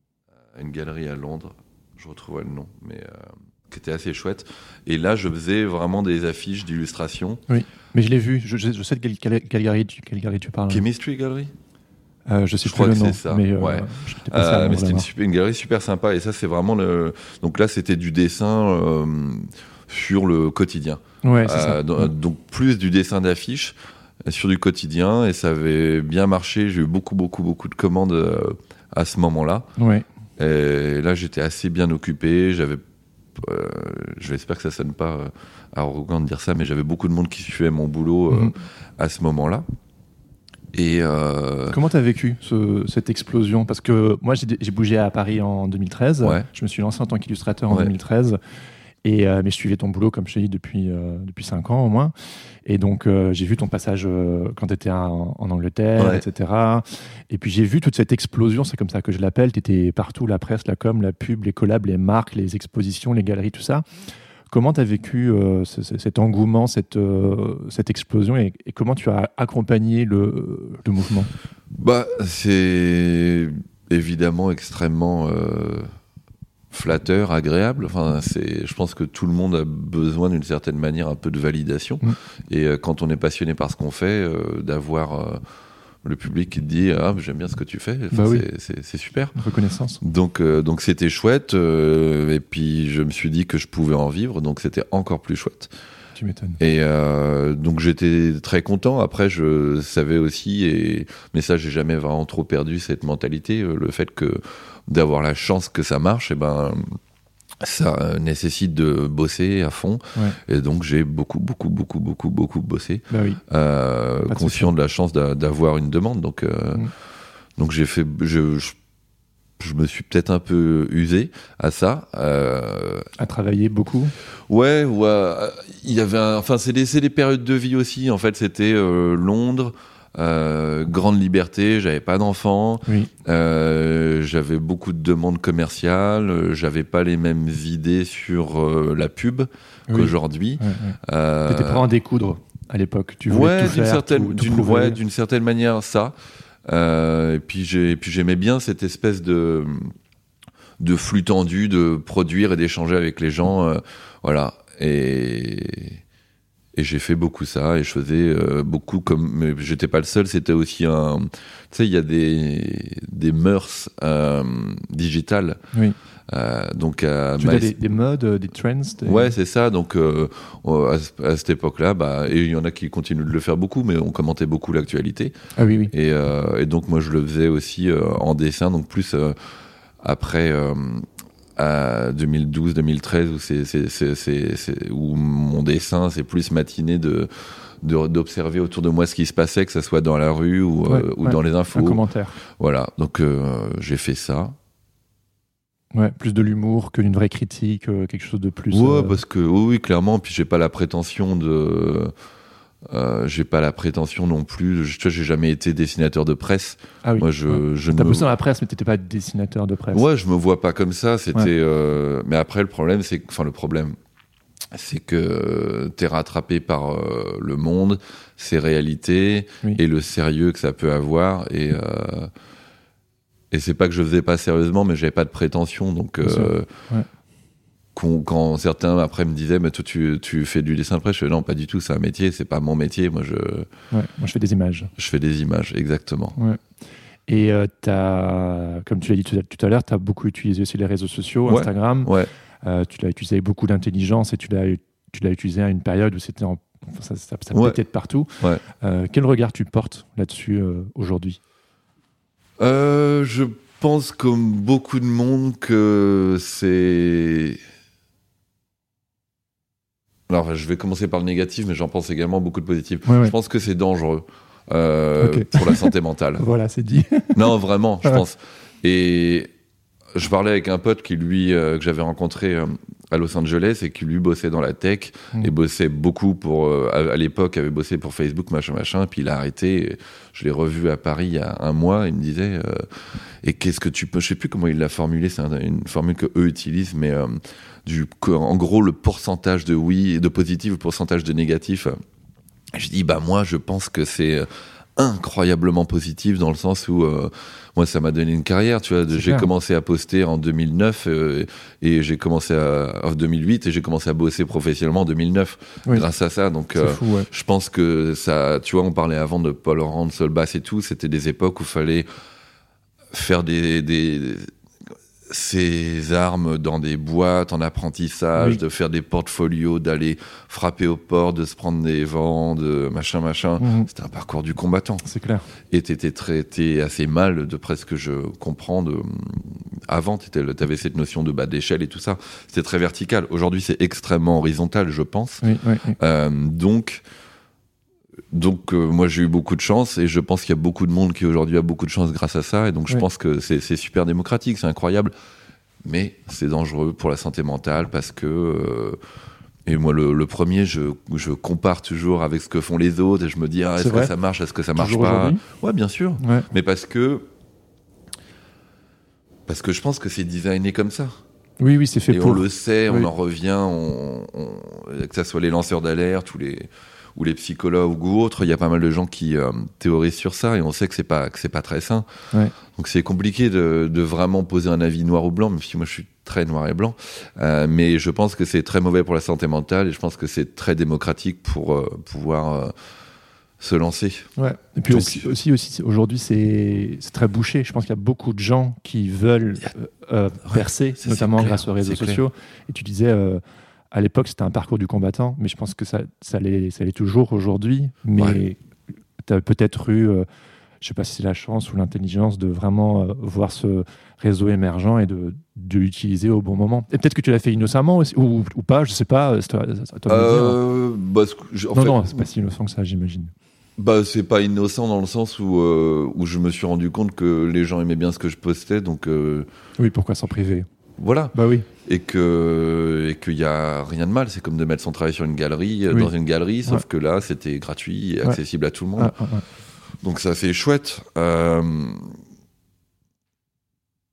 D: À une galerie à Londres, je retrouverai le nom, mais euh, qui était assez chouette. Et là, je faisais vraiment des affiches d'illustration.
E: Oui, mais je l'ai vu, je, je, je sais de quelle, quelle, quelle galerie tu, quelle galerie tu parles.
D: Chemistry Gallery ?
E: Euh, je sais
D: Je
E: plus
D: crois
E: le
D: que
E: nom,
D: c'est ça,
E: mais euh,
D: ouais.
E: j'étais passé à
D: Euh,
E: Londres
D: mais c'était une,
E: là-bas.
D: super, une galerie super sympa. Et ça, c'est vraiment le... Donc là, c'était du dessin euh, sur le quotidien.
E: Ouais, c'est
D: Euh,
E: ça.
D: donc, donc plus du dessin d'affiches euh, sur du quotidien, et ça avait bien marché. J'ai eu beaucoup, beaucoup, beaucoup de commandes euh, à ce moment-là.
E: Ouais.
D: Et là, j'étais assez bien occupé. J'avais, euh, j'espère que ça sonne pas euh, arrogant de dire ça, mais j'avais beaucoup de monde qui suivait mon boulot euh,
E: Mhm.
D: à ce moment-là. Et euh,
E: Comment tu as vécu ce- cette explosion? Parce que moi, j'ai, j'ai bougé à Paris en deux mille treize.
D: Ouais.
E: Je me suis lancé en tant qu'illustrateur en
D: Ouais.
E: deux mille treize. Et, euh, mais je suivais ton boulot, comme je t'ai dit, depuis, euh, depuis cinq ans au moins. Et donc, euh, j'ai vu ton passage euh, quand tu étais en, en Angleterre,
D: Ouais.
E: et cetera. Et puis, j'ai vu toute cette explosion, c'est comme ça que je l'appelle. Tu étais partout, la presse, la com, la pub, les collabs, les marques, les expositions, les galeries, tout ça. Comment tu as vécu euh, ce- ce- cet engouement, cette, euh, cette explosion, et, et comment tu as accompagné le, le mouvement?
D: bah, c'est évidemment extrêmement euh, flatteur, agréable. Enfin, c'est, je pense que tout le monde a besoin d'une certaine manière un peu de validation.
E: Mm.
D: Et euh, quand on est passionné par ce qu'on fait, euh, d'avoir euh, le public qui te dit « Ah, j'aime bien ce que tu fais », enfin,
E: Bah oui.
D: c'est, c'est, c'est super.
E: Reconnaissance.
D: Donc, euh, donc c'était chouette. euh, et puis, je me suis dit que je pouvais en vivre. Donc, c'était encore plus chouette.
E: Tu m'étonnes.
D: Et euh, donc j'étais très content. Après, je savais aussi, et mais ça, j'ai jamais vraiment trop perdu cette mentalité, euh, le fait que d'avoir la chance que ça marche, et ben ça euh, nécessite de bosser à fond.
E: Ouais.
D: Et donc j'ai beaucoup, beaucoup, beaucoup, beaucoup, beaucoup bossé,
E: Bah oui.
D: euh,
E: Pas de
D: conscient de la chance d'a- d'avoir une demande. Donc, euh,
E: Mm.
D: donc j'ai fait, je, je, je me suis peut-être un peu usé à ça. Euh,
E: À travailler beaucoup.
D: Ouais, ouais. euh, Il y avait, un, enfin, c'est des, c'est des périodes de vie aussi. En fait, c'était euh, Londres, euh, grande liberté. J'avais pas d'enfants.
E: Oui.
D: Euh, j'avais beaucoup de demandes commerciales. euh, J'avais pas les mêmes idées sur euh, la pub
E: Oui.
D: qu'aujourd'hui.
E: Ouais, ouais.
D: Euh,
E: T'étais prêt à en découdre à l'époque. Tu voulais
D: ouais,
E: tout
D: d'une
E: faire,
D: certaine,
E: tout- tout
D: d'une,
E: prouver.
D: ouais, d'une certaine manière, ça. Euh, et puis j'ai, et puis j'aimais bien cette espèce de de flux tendu, de produire et d'échanger avec les gens, euh, voilà. Et Et j'ai fait beaucoup ça, et je faisais euh, beaucoup comme... Mais j'étais pas le seul, c'était aussi un... Tu sais, il y a des, des mœurs euh, digitales.
E: Oui.
D: Euh, donc à
E: tu as des, des modes, des trends des...
D: Ouais, c'est ça. Donc euh, à, à cette époque-là, bah, et il y en a qui continuent de le faire beaucoup, mais on commentait beaucoup l'actualité.
E: Ah oui, oui.
D: Et, euh, et donc moi, je le faisais aussi euh, en dessin, donc plus euh, après... Euh, à deux mille douze deux mille treize où, c'est, c'est, c'est, c'est, c'est, où mon dessin c'est plus matiné de, de, d'observer autour de moi ce qui se passait, que ce soit dans la rue ou,
E: ouais,
D: euh, ou
E: ouais,
D: dans les infos.
E: Un commentaire.
D: Voilà, donc euh, j'ai fait ça.
E: Ouais, plus de l'humour que d'une vraie critique, euh, quelque chose de plus...
D: Ouais,
E: euh...
D: parce que oui, oui, clairement, puis j'ai pas la prétention de... Euh, j'ai pas la prétention non plus. Je, tu vois, j'ai jamais été dessinateur de presse.
E: Ah oui.
D: Moi, je,
E: ouais.
D: je
E: T'as
D: me...
E: bossé dans la presse, mais t'étais pas dessinateur de presse.
D: Ouais, je me vois pas comme ça. C'était.
E: Ouais.
D: Euh... Mais après, le problème, c'est que, enfin, le problème, c'est que t'es rattrapé par euh, le monde, ses réalités
E: oui.
D: et le sérieux que ça peut avoir. Et euh... et c'est pas que je faisais pas sérieusement, mais j'avais pas de prétention. Donc. Euh...
E: Ouais.
D: Quand, quand certains après me disaient mais toi tu, tu fais du dessin de presse, je fais non pas du tout, c'est un métier, c'est pas mon métier, moi je
E: ouais, moi je fais des images
D: je fais des images exactement.
E: Ouais. Et euh, t'as, comme tu l'as dit tout à, tout à l'heure, tu as beaucoup utilisé aussi les réseaux sociaux,
D: ouais.
E: Instagram,
D: ouais.
E: Euh, tu l'as utilisé avec beaucoup d'intelligence et tu l'as, tu l'as utilisé à une période où c'était en, ça, ça, ça
D: ouais.
E: pétait de partout.
D: ouais.
E: Euh, quel regard tu portes là-dessus euh, aujourd'hui?
D: euh, Je pense comme beaucoup de monde que c'est... Alors, je vais commencer par le négatif, mais j'en pense également beaucoup de positif.
E: Ouais, ouais.
D: Je pense que c'est dangereux euh,
E: okay.
D: pour la santé mentale.
E: Voilà, c'est dit.
D: Non, vraiment, je
E: ouais.
D: pense. Et je parlais avec un pote qui, lui, euh, que j'avais rencontré euh, à Los Angeles et qui, lui, bossait dans la tech mmh. et bossait beaucoup pour... Euh, à, à l'époque, avait bossé pour Facebook, machin, machin, puis il a arrêté. Et je l'ai revu à Paris il y a un mois. Il me disait... Euh, et qu'est-ce que tu peux... Je sais plus comment il l'a formulé, c'est un, une formule que eux utilisent, mais... Euh, Du, en gros, le pourcentage de oui, de positif, le pourcentage de négatif. Je dis, bah moi, je pense que c'est incroyablement positif dans le sens où euh, moi, ça m'a donné une carrière. Tu vois, j'ai clair. commencé à poster en deux mille neuf euh, et j'ai commencé à, en deux mille huit et j'ai commencé à bosser professionnellement en deux mille neuf oui. grâce à ça. Donc, euh,
E: fou, ouais.
D: je pense que ça. Tu vois, on parlait avant de Paul Rand, Solbass et tout. C'était des époques où il fallait faire des, des, des ces armes dans des boîtes en apprentissage, oui. de faire des portfolios, d'aller frapper aux portes, de se prendre des vents, de machin, machin. Mmh. C'était un parcours du combattant.
E: C'est clair.
D: Et t'étais traité assez mal, de presque que je comprends. De... Avant, t'avais cette notion de bas d'échelle et tout ça. C'était très vertical. Aujourd'hui, c'est extrêmement horizontal, je pense.
E: Oui, oui, oui.
D: Euh, donc... Donc euh, moi j'ai eu beaucoup de chance et je pense qu'il y a beaucoup de monde qui aujourd'hui a beaucoup de chance grâce à ça et donc je oui. pense que c'est, c'est super démocratique, c'est incroyable, mais c'est dangereux pour la santé mentale parce que euh, et moi le, le premier je, je compare toujours avec ce que font les autres et je me dis ah, est-ce que ça marche, est-ce que ça marche
E: toujours
D: pas
E: aujourd'hui?
D: Ouais bien sûr,
E: ouais.
D: mais parce que parce que je pense que c'est designé comme ça.
E: Oui oui c'est fait
D: et
E: pour.
D: On le sait,
E: oui.
D: on en revient, on, on, que ça soit les lanceurs d'alerte ou les ou les psychologues ou autres, il y a pas mal de gens qui euh, théorisent sur ça et on sait que c'est pas que c'est pas très sain.
E: Ouais.
D: Donc c'est compliqué de, de vraiment poser un avis noir ou blanc, même si moi je suis très noir et blanc. Euh, mais je pense que c'est très mauvais pour la santé mentale et je pense que c'est très démocratique pour euh, pouvoir euh, se lancer.
E: Ouais. Et puis Donc, aussi, aussi, aussi aujourd'hui c'est, c'est très bouché. Je pense qu'il y a beaucoup de gens qui veulent euh, ouais, percer, ça, notamment grâce aux réseaux sociaux. Clair. Et tu disais. Euh, À l'époque, c'était un parcours du combattant, mais je pense que ça, ça, l'est, ça l'est toujours aujourd'hui. Mais ouais. tu as peut-être eu, euh, je ne sais pas si c'est la chance ou l'intelligence, de vraiment euh, voir ce réseau émergent et de, de l'utiliser au bon moment. Et peut-être que tu l'as fait innocemment aussi, ou, ou pas, je ne sais pas. C'est à toi de
D: euh,
E: me dire.
D: Bah, je, en
E: non,
D: fait,
E: non, c'est pas si innocent que ça, j'imagine.
D: Bah, c'est pas innocent dans le sens où, euh, où je me suis rendu compte que les gens aimaient bien ce que je postais. Donc, euh...
E: oui, pourquoi s'en priver ?
D: Voilà.
E: Bah oui.
D: Et que et qu'il y a rien de mal, c'est comme de mettre son travail sur une galerie, oui. dans une galerie, sauf ouais. que là c'était gratuit et accessible ouais. à tout le monde.
E: Ah, ah, ouais.
D: Donc ça c'est chouette. Euh...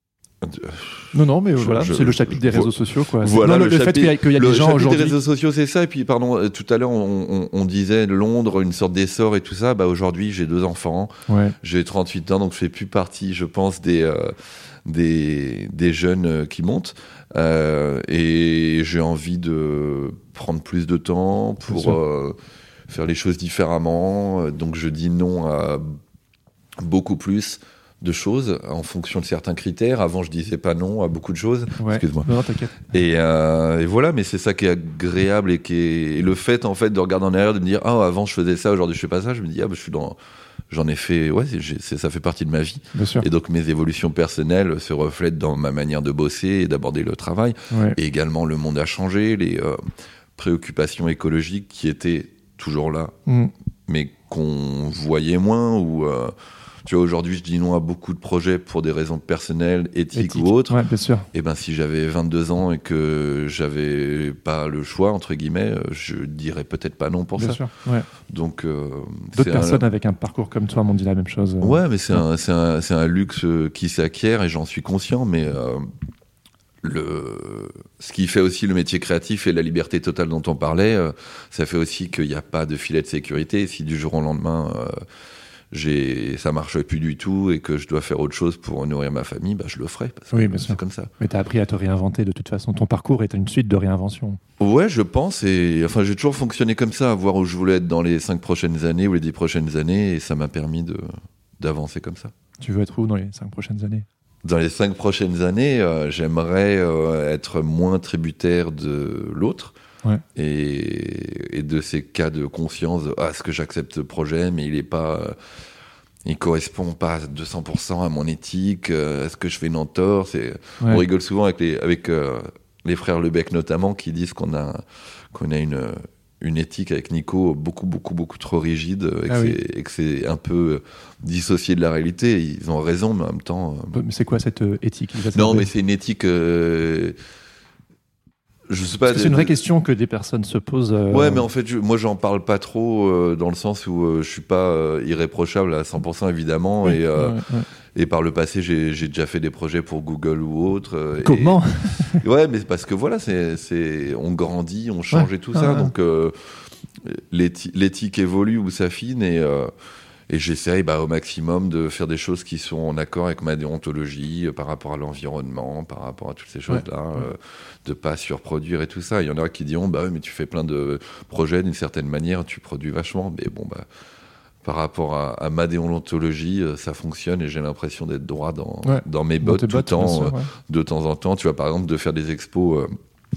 E: Non, non, mais
D: je,
E: voilà,
D: je,
E: c'est le chapitre des
D: je,
E: réseaux sociaux, quoi.
D: Voilà,
E: non,
D: le,
E: le, le
D: chapitre,
E: fait qu'il y a, qu'il y a des gens aujourd'hui.
D: Le chapitre des réseaux sociaux, c'est ça. Et puis, pardon, tout à l'heure, on, on, on disait Londres, une sorte d'essor et tout ça. Bah, aujourd'hui, j'ai deux enfants.
E: Ouais.
D: J'ai trente-huit ans, donc je fais plus partie, je pense, des, euh, des, des jeunes qui montent. Euh, et j'ai envie de prendre plus de temps pour euh, faire les choses différemment. Donc, je dis non à beaucoup plus de choses en fonction de certains critères. Avant, je disais pas non à beaucoup de choses.
E: Ouais.
D: Excuse-moi.
E: Non, t'inquiète.
D: Et, euh, et voilà, mais c'est ça qui est agréable et qui est et le fait en fait de regarder en arrière, de me dire ah avant je faisais ça, aujourd'hui je fais pas ça. Je me dis ah bah, je suis dans, j'en ai fait, ouais, j'ai, c'est, ça fait partie de ma vie.
E: Bien sûr.
D: Et donc mes évolutions personnelles se reflètent dans ma manière de bosser et d'aborder le travail.
E: Ouais.
D: Et également le monde a changé, les euh, préoccupations écologiques qui étaient toujours là,
E: Mm.
D: mais qu'on voyait moins ou euh, tu vois, aujourd'hui, je dis non à beaucoup de projets pour des raisons personnelles, éthiques
E: Éthique.
D: ou autres.
E: Ouais, bien sûr.
D: Et ben, si j'avais vingt-deux ans et que j'avais pas le choix, entre guillemets, je dirais peut-être pas non pour
E: Bien
D: ça.
E: sûr. Ouais.
D: Donc, euh,
E: D'autres
D: c'est
E: personnes
D: un...
E: avec un parcours comme toi m'ont dit la même chose.
D: Ouais, mais c'est, un, c'est, un, c'est un luxe qui s'acquiert et j'en suis conscient, mais euh, le... ce qui fait aussi le métier créatif et la liberté totale dont on parlait, euh, ça fait aussi qu'il n'y a pas de filet de sécurité. Si du jour au lendemain... Euh, J'ai, ça marche plus du tout et que je dois faire autre chose pour nourrir ma famille, bah je le ferai parce que
E: Oui, bien
D: c'est
E: sûr.
D: comme ça.
E: Mais t'as appris à te réinventer de toute façon. Ton parcours est une suite de réinventions.
D: Ouais, je pense et enfin j'ai toujours fonctionné comme ça, à voir où je voulais être dans les cinq prochaines années ou les dix prochaines années et ça m'a permis de d'avancer comme ça.
E: Tu veux être où dans les cinq prochaines années ?
D: Dans les cinq prochaines années, euh, j'aimerais euh, être moins tributaire de l'autre.
E: Ouais.
D: Et, et de ces cas de conscience, de, ah, est-ce que j'accepte ce projet, mais il est pas, euh, il correspond pas à deux cents pour cent à mon éthique, euh, est-ce que je fais une entorse c'est,
E: Ouais.
D: On rigole souvent avec les, avec, euh, les frères Lebec notamment, qui disent qu'on a, qu'on a une, une éthique avec Nico beaucoup, beaucoup, beaucoup trop rigide, et que,
E: Ah oui.
D: c'est, et que c'est un peu dissocié de la réalité. Ils ont raison, mais en même temps... euh,
E: Mais c'est quoi cette euh, éthique ?
D: Non, mais c'est une éthique... Euh, Je sais pas.
E: Parce que c'est une vraie question que des personnes se posent. Euh...
D: Ouais, mais en fait, je, moi, j'en parle pas trop euh, dans le sens où euh, je suis pas euh, irréprochable à cent pour cent évidemment.
E: Oui,
D: et, euh,
E: ouais, ouais.
D: et par le passé, j'ai, j'ai déjà fait des projets pour Google ou autre. Euh,
E: Comment ?
D: et, Ouais, mais parce que voilà, c'est, c'est, on grandit, on change
E: Ouais,
D: et tout
E: ouais,
D: ça.
E: ouais.
D: Donc, euh, l'éthi- l'éthique évolue ou s'affine et. Euh, Et j'essaye bah, au maximum de faire des choses qui sont en accord avec ma déontologie euh, par rapport à l'environnement, par rapport à toutes ces choses-là,
E: Ouais, ouais.
D: euh, de pas surproduire et tout ça. Il y en a qui diront, bah oui, mais tu fais plein de projets d'une certaine manière, tu produis vachement. Mais bon, bah, par rapport à, à ma déontologie, euh, ça fonctionne et j'ai l'impression d'être droit dans,
E: Ouais.
D: dans mes
E: Dans
D: bottes
E: tes
D: tout le
E: bottes, bien
D: temps,
E: sûr,
D: euh,
E: ouais.
D: de temps en temps. Tu vois, par exemple, de faire des expos... Euh,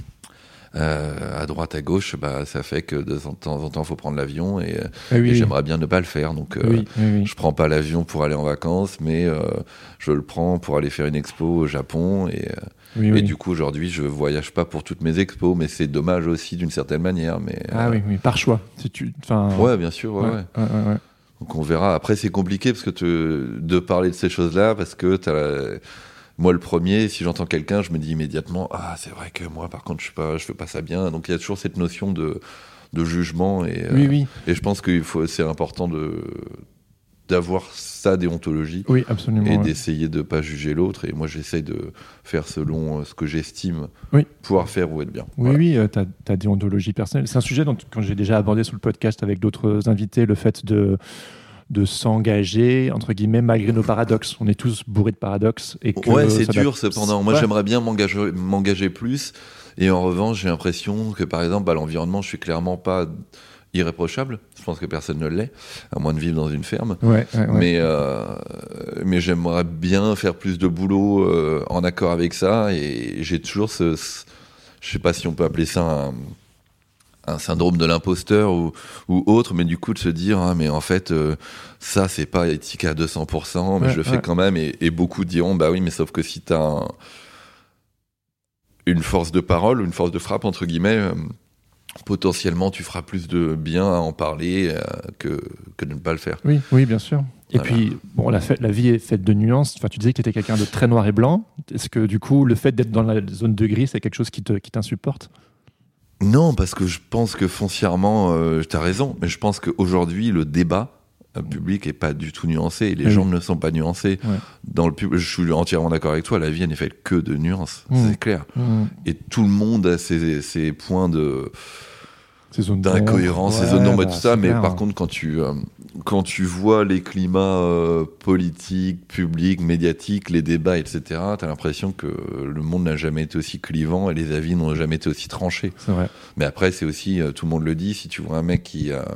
D: Euh, à droite, à gauche, bah, ça fait que de temps en temps, il faut prendre l'avion et,
E: Ah oui,
D: et
E: oui.
D: j'aimerais bien ne pas le faire. Donc, euh,
E: Oui, oui, oui.
D: je prends pas l'avion pour aller en vacances, mais euh, je le prends pour aller faire une expo au Japon. Et, euh,
E: Oui,
D: et
E: oui.
D: du coup, aujourd'hui, je voyage pas pour toutes mes expos, mais c'est dommage aussi d'une certaine manière. Mais,
E: Ah
D: euh,
E: oui, oui, par choix. Si tu... enfin,
D: Ouais, bien sûr, ouais,
E: ouais,
D: ouais.
E: ouais, ouais, ouais.
D: Donc on verra. Après, c'est compliqué parce que te, de parler de ces choses-là, parce que t'as la- moi le premier, si j'entends quelqu'un, je me dis immédiatement ah c'est vrai que moi par contre je suis pas, je fais pas ça bien. Donc il y a toujours cette notion de de jugement et
E: Oui,
D: euh,
E: oui.
D: et je pense qu'il faut, c'est important de d'avoir sa déontologie
E: Oui, absolument.
D: et
E: ouais.
D: d'essayer de pas juger l'autre. Et moi j'essaye de faire selon euh, ce que j'estime
E: Oui.
D: pouvoir faire ou être bien.
E: Oui,
D: Voilà.
E: oui, euh, ta, ta déontologie personnelle. C'est un sujet dont, quand j'ai déjà abordé sur le podcast avec d'autres invités, le fait de, de s'engager, entre guillemets, malgré nos paradoxes. On est tous bourrés de paradoxes. Et que
D: Ouais, c'est
E: ça
D: dur
E: doit-
D: cependant. Moi,
E: Ouais.
D: j'aimerais bien m'engager, m'engager plus. Et en revanche, j'ai l'impression que, par exemple, à l'environnement, je suis clairement pas irréprochable. Je pense que personne ne l'est, à moins de vivre dans une ferme.
E: Ouais, ouais, ouais.
D: Mais, euh, mais j'aimerais bien faire plus de boulot euh, en accord avec ça. Et j'ai toujours ce, ce- je sais pas si on peut appeler ça un, un syndrome de l'imposteur ou, ou autre, mais du coup de se dire, hein, mais en fait, euh, ça, c'est pas éthique à deux cents pour cent, mais
E: Ouais,
D: je le fais
E: ouais.
D: quand même. Et, et beaucoup diront, bah oui, mais sauf que si t'as un, une force de parole, une force de frappe, entre guillemets, euh, potentiellement, tu feras plus de bien à en parler euh, que, que de ne pas le faire.
E: Oui, oui, bien sûr. Et
D: Voilà.
E: puis, bon, la, fait- la vie est faite de nuances. Enfin, tu disais que tu étais quelqu'un de très noir et blanc. Est-ce que, du coup, le fait d'être dans la zone de gris, c'est quelque chose qui, te, qui t'insupporte ?
D: Non, parce que je pense que foncièrement, euh, t'as raison, mais je pense qu'aujourd'hui, le débat public est pas du tout nuancé et les
E: oui.
D: gens ne sont pas nuancés.
E: Ouais.
D: Dans le pub, je suis entièrement d'accord avec toi, la vie elle n'est faite que de nuances, mmh. c'est clair.
E: Mmh.
D: Et tout le monde a ses, ses points de
E: ces zones
D: d'incohérence,
E: ouais,
D: ces zones d'ombre et
E: bah,
D: tout ça, mais
E: clair,
D: par
E: hein.
D: contre quand tu euh, quand tu vois les climats euh, politiques, publics, médiatiques, les débats, et cetera, t'as l'impression que le monde n'a jamais été aussi clivant et les avis n'ont jamais été aussi tranchés.
E: C'est vrai.
D: Mais après c'est aussi, euh, tout le monde le dit, si tu vois un mec qui euh,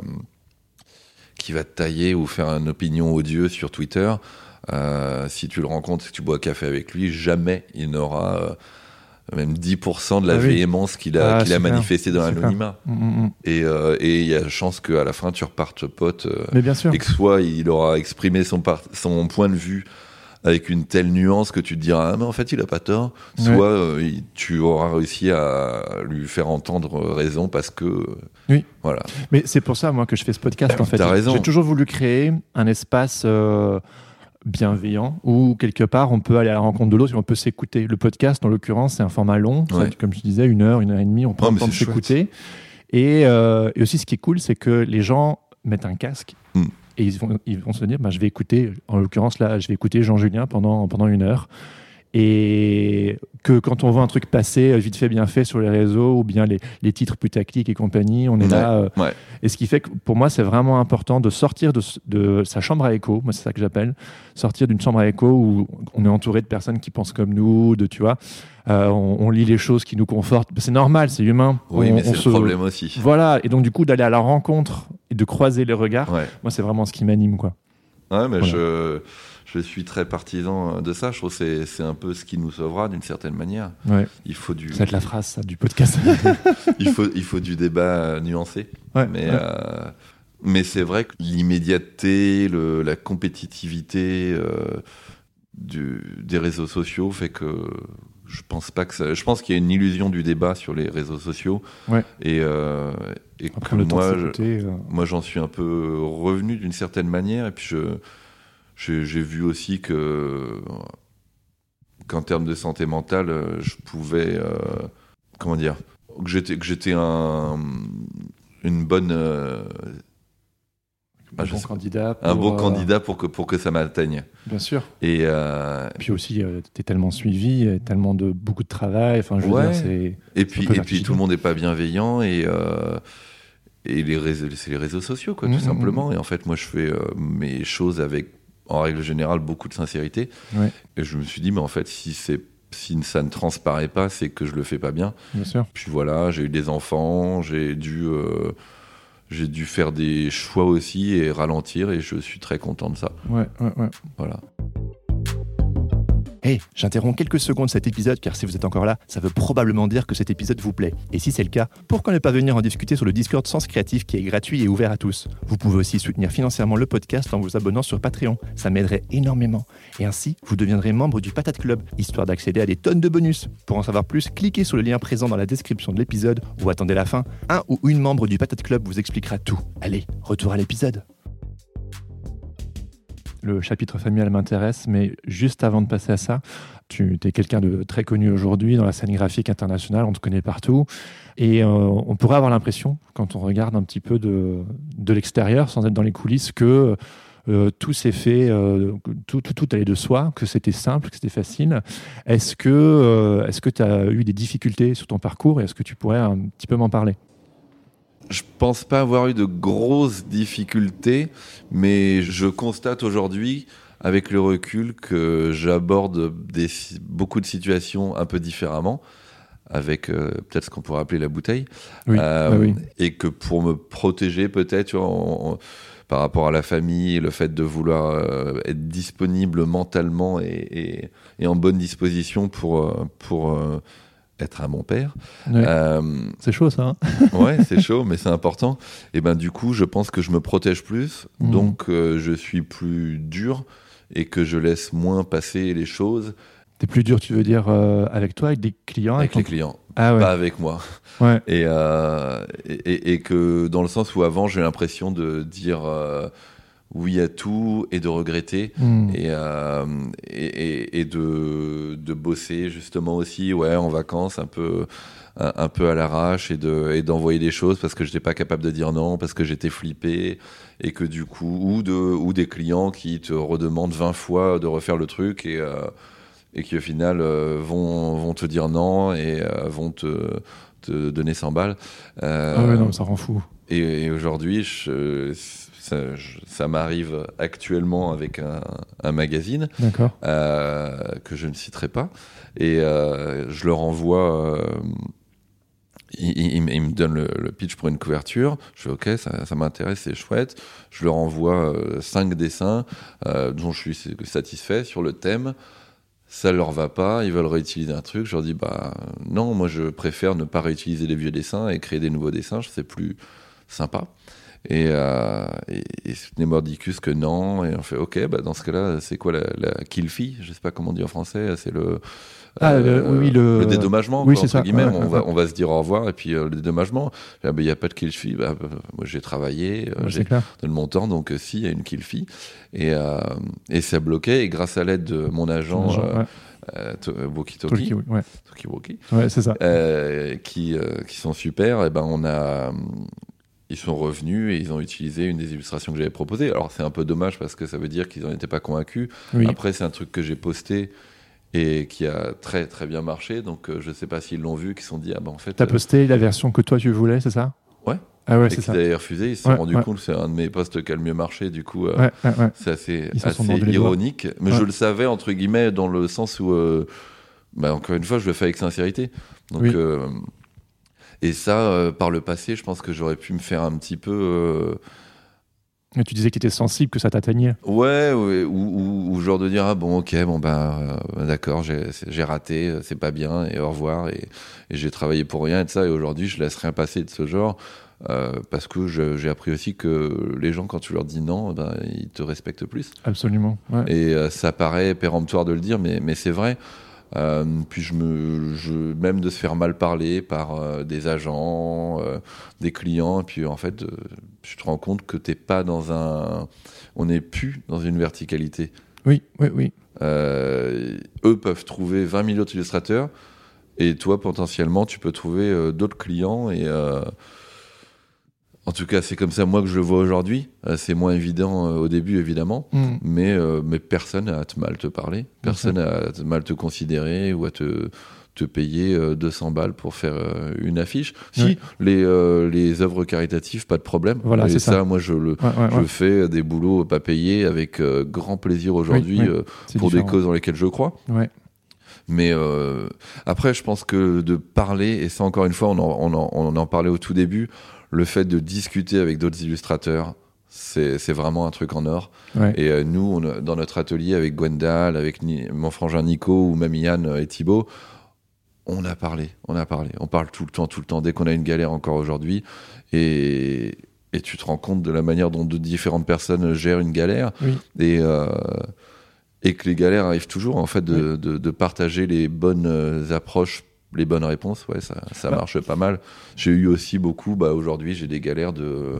D: qui va te tailler ou faire une opinion odieuse sur Twitter, euh, si tu le rencontres, si tu bois café avec lui, jamais il n'aura euh, même dix pour cent de la
E: ah oui.
D: véhémence qu'il a,
E: ah,
D: qu'il a manifesté dans l'anonymat.
E: Mmh, mmh.
D: Et il euh, y a chance qu'à la fin, tu repartes pote. Euh,
E: Mais bien sûr.
D: Et que soit il aura exprimé son, par- son point de vue avec une telle nuance que tu te diras, ah, mais en fait, il a pas tort.
E: Ouais.
D: Soit euh, il- tu auras réussi à lui faire entendre raison parce que.
E: Oui.
D: Voilà.
E: Mais c'est pour ça, moi, que je fais ce podcast, en fait.
D: T'as raison.
E: J'ai toujours voulu créer un espace euh, bienveillant où, quelque part, on peut aller à la rencontre de l'autre et on peut s'écouter. Le podcast, en l'occurrence, c'est un format long.
D: Ouais.
E: Ça, comme je disais, une heure, une heure et demie, on prend
D: Oh,
E: le
D: mais
E: temps de
D: c'est
E: s'écouter. Et, euh, et aussi, ce qui est cool, c'est que les gens mettent un casque
D: Mm.
E: et ils vont, ils vont se dire, bah, je vais écouter, en l'occurrence, là, je vais écouter Jean Julien pendant, pendant une heure. Et que quand on voit un truc passer vite fait, bien fait sur les réseaux, ou bien les, les titres putaclic et compagnie, on est
D: Ouais.
E: là. Euh,
D: Ouais.
E: et ce qui fait que pour moi, c'est vraiment important de sortir de, de sa chambre à écho. Moi, c'est ça que j'appelle. Sortir d'une chambre à écho où on est entouré de personnes qui pensent comme nous, de, tu vois, euh, on, on lit les choses qui nous confortent. C'est normal, c'est humain.
D: Oui,
E: on,
D: mais c'est
E: on
D: le
E: se...
D: problème aussi.
E: Voilà. Et donc, du coup, d'aller à la rencontre et de croiser les regards,
D: Ouais.
E: moi, c'est vraiment ce qui m'anime, quoi.
D: Ouais, mais
E: Voilà.
D: je, je suis très partisan de ça. Je trouve que c'est, c'est un peu ce qui nous sauvera d'une certaine manière.
E: Ouais.
D: Il faut du.
E: Ça va être la phrase, ça, du podcast.
D: il, faut, il faut du débat nuancé.
E: Ouais,
D: mais,
E: ouais.
D: euh, mais c'est vrai que l'immédiateté, le, la compétitivité euh, du, des réseaux sociaux fait que je pense pas que ça. Je pense qu'il y a une illusion du débat sur les réseaux sociaux.
E: Ouais.
D: Et, euh, et
E: Après,
D: que
E: le temps
D: moi,
E: de
D: je,
E: s'écouter, euh,
D: moi, j'en suis un peu revenu d'une certaine manière. Et puis, je, j'ai, j'ai vu aussi que, qu'en termes de santé mentale, je pouvais. Euh, comment dire que j'étais, que j'étais un, une bonne. Euh,
E: un
D: ah, je
E: bon
D: sais pas.
E: candidat. Pour,
D: Un bon
E: euh,
D: candidat pour que, pour que ça m'atteigne.
E: Bien sûr.
D: Et, euh,
E: Puis aussi, euh, t'es tellement suivi, euh, tellement de beaucoup de travail. Enfin, je veux
D: Ouais.
E: dire, c'est.
D: et puis,
E: peu
D: et puis
E: vertigineux.
D: tout le monde n'est pas bienveillant. Et. Euh, Et les réseaux, c'est les réseaux sociaux, quoi,
E: Mmh,
D: tout simplement. Et en fait, moi, je fais euh, mes choses avec, en règle générale, beaucoup de sincérité.
E: Ouais.
D: Et je me suis dit, mais en fait, si, c'est, si ça ne transparaît pas, c'est que je le fais pas bien.
E: Bien sûr.
D: Puis voilà, j'ai eu des enfants, j'ai dû, euh, j'ai dû faire des choix aussi et ralentir. Et je suis très content de ça.
E: Ouais, ouais, ouais.
D: Voilà.
E: Hey, j'interromps quelques secondes cet épisode car si vous êtes encore là, ça veut probablement dire que cet épisode vous plaît. Et si c'est le cas, pourquoi ne pas venir en discuter sur le Discord Sens Créatif qui est gratuit et ouvert à tous. Vous pouvez aussi soutenir financièrement le podcast en vous abonnant sur Patreon. Ça m'aiderait énormément. Et ainsi, vous deviendrez membre du Patate Club, histoire d'accéder à des tonnes de bonus. Pour en savoir plus, cliquez sur le lien présent dans la description de l'épisode ou attendez la fin. Un ou une membre du Patate Club vous expliquera tout. Allez, retour à l'épisode. Le chapitre familial m'intéresse, mais juste avant de passer à ça, tu es quelqu'un de très connu aujourd'hui dans la scène graphique internationale, on te connaît partout, et euh, on pourrait avoir l'impression, quand on regarde un petit peu de, de l'extérieur, sans être dans les coulisses, que euh, tout s'est fait, euh, tout, tout, tout allait de soi, que c'était simple, que c'était facile. Est-ce que euh, est-ce que tu as eu des difficultés sur ton parcours, et est-ce que tu pourrais un petit peu m'en parler ?
D: Je pense pas avoir eu de grosses difficultés, mais je constate aujourd'hui, avec le recul, que j'aborde des, beaucoup de situations un peu différemment, avec euh, peut-être ce qu'on pourrait appeler la bouteille,
E: Oui,
D: euh,
E: bah oui.
D: et que pour me protéger peut-être tu vois, en- en- par rapport à la famille, et le fait de vouloir euh, être disponible mentalement et, et, et en bonne disposition pour, euh, pour euh, être un bon père.
E: Ouais.
D: Euh,
E: C'est chaud ça, hein ?
D: ouais, c'est chaud, mais c'est important. Et ben du coup, je pense que je me protège plus,
E: Mmh.
D: donc euh, je suis plus dur et que je laisse moins passer les choses
E: T'es plus dur, tu veux dire, euh, avec toi, avec des clients
D: avec
E: ton-
D: les clients,
E: Ah ouais.
D: pas avec moi.
E: Ouais.
D: Et, euh, et, et- et que dans le sens où avant, j'ai l'impression de dire euh, oui à tout et de regretter.
E: Mmh.
D: Et, euh, et, et- et de, de bosser justement aussi ouais, en vacances un peu, un, un peu à l'arrache et, de, et d'envoyer des choses parce que je n'étais pas capable de dire non, parce que j'étais flippé et que du coup, ou, de, ou des clients qui te redemandent vingt fois de refaire le truc et, euh, et qui au final euh, vont, vont te dire non et euh, vont te, te donner cent balles. Euh,
E: ah ouais, non, ça rend fou.
D: Et, et aujourd'hui, je, ça, je, ça m'arrive actuellement avec un, un magazine euh, que je ne citerai pas. Et euh, je leur envoie... Euh, ils, ils, ils me donnent le, le pitch pour une couverture. Je fais OK, ça, ça m'intéresse, c'est chouette. Je leur envoie euh, cinq dessins euh, dont je suis satisfait sur le thème. Ça leur va pas, ils veulent réutiliser un truc. Je leur dis bah non, moi je préfère ne pas réutiliser les vieux dessins et créer des nouveaux dessins. C'est plus sympa. Et, euh, et, et c'est mordicus que non. Et on fait OK, bah dans ce cas-là, c'est quoi la, la kill fee ? Je sais pas comment on dit en français. C'est le
E: Ah,
D: euh,
E: le, oui, le...
D: le dédommagement,
E: oui,
D: quoi,
E: c'est
D: entre
E: ça.
D: guillemets.
E: Ouais,
D: on,
E: ouais,
D: va,
E: ouais.
D: on va se dire au revoir et puis euh, le dédommagement, il n'y a pas de kill fee. Bah, bah, moi j'ai travaillé, euh,
E: ouais,
D: j'ai donné mon temps, donc euh, si, il y a une kill fee. Et, euh, et ça bloquait. Et grâce à l'aide de mon agent,
E: agent
D: euh,
E: ouais.
D: euh, to- Walkie Talkie,
E: ouais.
D: Talkie Walkie,
E: ouais, c'est ça.
D: euh, qui, euh, qui sont super, et ben on a. Ils sont revenus et ils ont utilisé une des illustrations que j'avais proposées. Alors c'est un peu dommage parce que ça veut dire qu'ils n'en étaient pas convaincus.
E: Oui.
D: Après c'est un truc que j'ai posté et qui a très très bien marché. Donc euh, je sais pas s'ils l'ont vu, qu'ils se sont dit ah ben en fait.
E: T'as euh... posté la version que toi tu voulais, c'est ça ?
D: Ouais.
E: Ah ouais,
D: et
E: c'est
D: qu'ils
E: ça.
D: avaient refusé. Ils se sont
E: ouais,
D: rendus
E: ouais.
D: compte que c'est un de mes posts qui a le mieux marché. Du coup, euh,
E: ouais, ouais, ouais.
D: c'est assez,
E: assez
D: assez ironique. Mais
E: ouais.
D: je le savais entre guillemets dans le sens où, euh, bah, encore une fois, je le fais avec sincérité. Donc
E: oui.
D: euh, Et ça, euh, par le passé, je pense que j'aurais pu me faire un petit peu... Euh...
E: Et tu disais que tu étais sensible, que ça t'atteignait.
D: Ouais, ouais ou, ou, ou genre de dire, ah bon, ok, bon ben, euh, d'accord, j'ai, j'ai raté, c'est pas bien, et au revoir, et, et j'ai travaillé pour rien, et de ça, et aujourd'hui, je laisse rien passer de ce genre, euh, parce que je, j'ai appris aussi que les gens, quand tu leur dis non, ben, ils te respectent plus.
E: Absolument, ouais.
D: Et euh, ça paraît péremptoire de le dire, mais, mais c'est vrai. Euh, puis je me, je, même de se faire mal parler par euh, des agents, euh, des clients, et puis en fait, euh, tu te rends compte que t'es pas dans un, on n'est plus dans une verticalité.
E: Oui, oui, oui.
D: Euh, eux peuvent trouver vingt mille autres illustrateurs, et toi potentiellement, tu peux trouver euh, d'autres clients. Et euh, en tout cas, c'est comme ça moi que je le vois aujourd'hui. Euh, c'est moins évident euh, au début, évidemment, mmh. mais, euh, mais personne n'a à te mal te parler, personne n'a mmh. à te mal te considérer ou à te, te payer euh, deux cents balles pour faire euh, une affiche. Si, oui. les, euh, les œuvres caritatives, pas de problème.
E: Voilà,
D: et
E: c'est
D: ça,
E: ça,
D: moi, je, le,
E: ouais, ouais,
D: je
E: ouais.
D: fais des boulots pas payés avec euh, grand plaisir aujourd'hui oui, oui. euh, pour différent. Des causes dans lesquelles je crois.
E: Ouais.
D: Mais euh, après, je pense que de parler, et ça encore une fois, on en, on en, on en parlait au tout début, le fait de discuter avec d'autres illustrateurs, c'est, c'est vraiment un truc en or.
E: Ouais.
D: Et euh, nous, on, dans notre atelier avec Gwendal, avec Ni- mon frangin Nico ou même Yann et Thibaut, on a parlé, on a parlé. On parle tout le temps, tout le temps, dès qu'on a une galère encore aujourd'hui. Et, et tu te rends compte de la manière dont de différentes personnes gèrent une galère.
E: Oui.
D: Et... Euh, et que les galères arrivent toujours, en fait, de, oui. de, de partager les bonnes euh, approches, les bonnes réponses, ouais, ça, ça bah. marche pas mal. J'ai eu aussi beaucoup, bah, aujourd'hui, j'ai des galères de,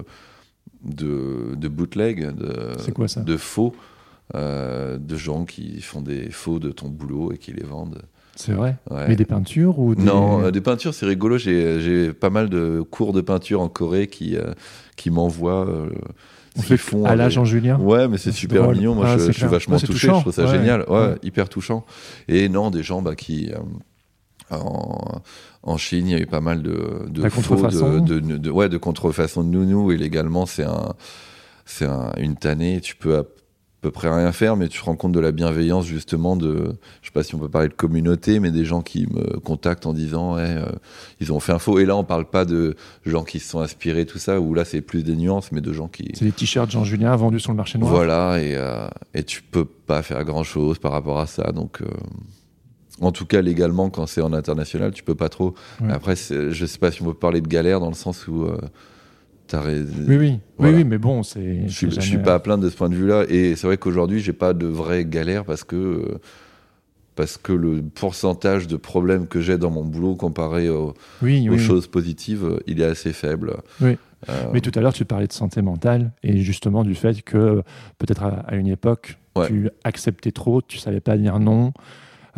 D: de, de bootleg, de,
E: c'est quoi, ça ?
D: de faux, euh, de gens qui font des faux de ton boulot et qui les vendent.
E: C'est vrai ?
D: Ouais.
E: Mais des peintures ou des...
D: Non, euh, des peintures, c'est rigolo. J'ai, j'ai pas mal de cours de peinture en Corée qui, euh, qui m'envoient... Euh,
E: On fait font à l'âge en Julien.
D: Ouais, mais c'est, c'est super drôle. Mignon. Moi, ah, je, je suis vachement ouais, touché. Touchant. Je trouve ça ouais, génial. Ouais, ouais, hyper touchant. Et non, des gens bah, qui. Euh, en, en Chine, il y a eu pas mal de, de
E: La
D: faux, de, de, de, de, ouais, de contrefaçon de nounous. Et légalement, c'est, un, c'est un, une tannée. Tu peux à peu près rien faire, mais tu te rends compte de la bienveillance, justement, de. Je sais pas si on peut parler de communauté, mais des gens qui me contactent en disant ouais, euh, ils ont fait un faux. Et là, on parle pas de gens qui se sont inspirés, tout ça, où là, c'est plus des nuances, mais de gens qui.
E: C'est des t-shirts Jean Julien vendus sur le marché noir.
D: Voilà, et, euh, et tu peux pas faire grand chose par rapport à ça. Donc, euh, en tout cas, légalement, quand c'est en international, tu peux pas trop. Ouais. Après, c'est, je sais pas si on peut parler de galère dans le sens où. Euh, Ré...
E: Oui, oui.
D: Voilà.
E: oui, oui, mais bon, c'est.
D: Je,
E: c'est
D: je suis pas à plaindre de ce point de vue-là, et c'est vrai qu'aujourd'hui, j'ai pas de vraie galère parce que parce que le pourcentage de problèmes que j'ai dans mon boulot comparé aux,
E: oui,
D: aux
E: oui,
D: choses
E: oui.
D: positives, il est assez faible.
E: Oui.
D: Euh...
E: Mais tout à l'heure, tu parlais de santé mentale et justement du fait que peut-être à, à une époque,
D: ouais.
E: tu acceptais trop, tu savais pas dire non.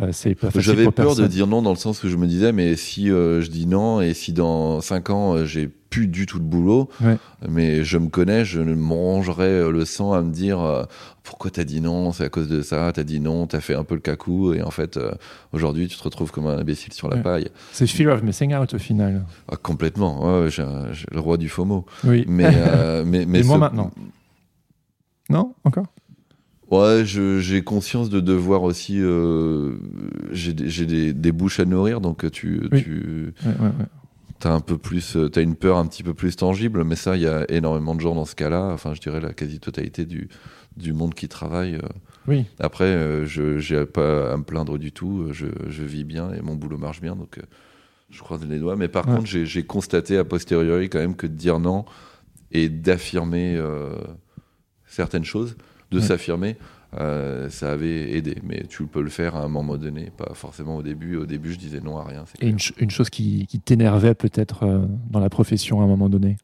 E: Euh, c'est pas facile
D: J'avais
E: pour
D: peur
E: personne.
D: de dire non dans le sens où je me disais, mais si euh, je dis non et si dans cinq ans euh, j'ai plus du tout de boulot,
E: Ouais.
D: mais je me connais, je me rongerais le sang à me dire euh, pourquoi t'as dit non, c'est à cause de ça, t'as dit non, t'as fait un peu le cacou et en fait euh, aujourd'hui tu te retrouves comme un imbécile sur la
E: Ouais.
D: paille.
E: C'est fear of missing out au final.
D: Ah, complètement, ouais, ouais, j'ai, un- j'ai le roi du FOMO.
E: Oui.
D: Mais, euh, mais, mais
E: Et moi
D: ce-
E: maintenant. Non, encore.
D: Ouais, je, j'ai conscience de devoir aussi. Euh, j'ai des, j'ai des, des bouches à nourrir, donc tu,
E: Oui.
D: tu
E: Ouais, ouais, ouais.
D: as un peu plus, t'as une peur un petit peu plus tangible. Mais ça, il y a énormément de gens dans ce cas-là. Enfin, je dirais la quasi-totalité du, du monde qui travaille. euh.
E: Oui.
D: Après, euh, je j'ai pas à me plaindre du tout. Je, je vis bien et mon boulot marche bien, donc euh, je croise les doigts. Mais par
E: Ouais.
D: contre, j'ai, j'ai constaté a posteriori quand même que de dire non et d'affirmer euh, certaines choses, de
E: Ouais.
D: s'affirmer, euh, ça avait aidé. Mais tu peux le faire à un moment donné, pas forcément au début. Au début, je disais non à rien. C'est
E: Et une, ch- une chose qui, qui t'énervait peut-être euh, dans la profession à un moment donné.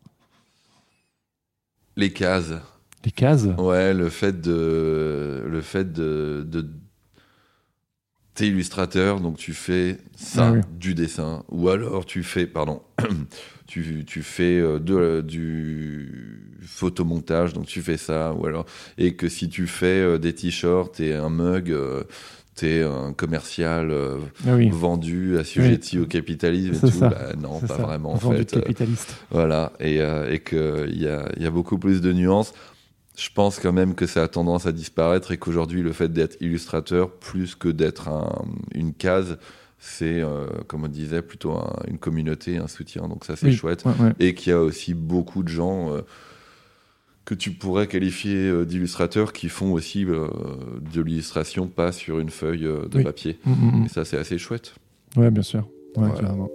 D: les cases.
E: Les cases.
D: Ouais, le fait de, le fait de, de t'es illustrateur, donc tu fais ça,
E: Ah oui.
D: du dessin, ou alors tu fais, pardon, tu, tu fais euh, de, du photomontage, donc tu fais ça, ou alors, et que si tu fais euh, des t-shirts et un mug, euh, t'es un commercial euh,
E: Ah oui.
D: vendu, assujetti au capitalisme, et
E: C'est
D: tout.
E: ça.
D: Bah, non,
E: C'est
D: pas
E: ça.
D: vraiment, en
E: Vendu
D: fait. Euh,
E: capitaliste.
D: voilà, et, euh, et qu'il y a, y a beaucoup plus de nuances. Je pense quand même que ça a tendance à disparaître et qu'aujourd'hui, le fait d'être illustrateur, plus que d'être un- une case, c'est, euh, comme on disait, plutôt un- une communauté, un soutien. Donc ça, c'est
E: Oui.
D: chouette.
E: Ouais, ouais.
D: Et qu'il y a aussi beaucoup de gens euh, que tu pourrais qualifier euh, d'illustrateurs qui font aussi euh, de l'illustration, pas sur une feuille euh, de
E: Oui.
D: papier.
E: Mm, mm, mm.
D: Et ça, c'est assez chouette.
E: Ouais, bien sûr. Ouais,
D: Voilà.
E: carrément.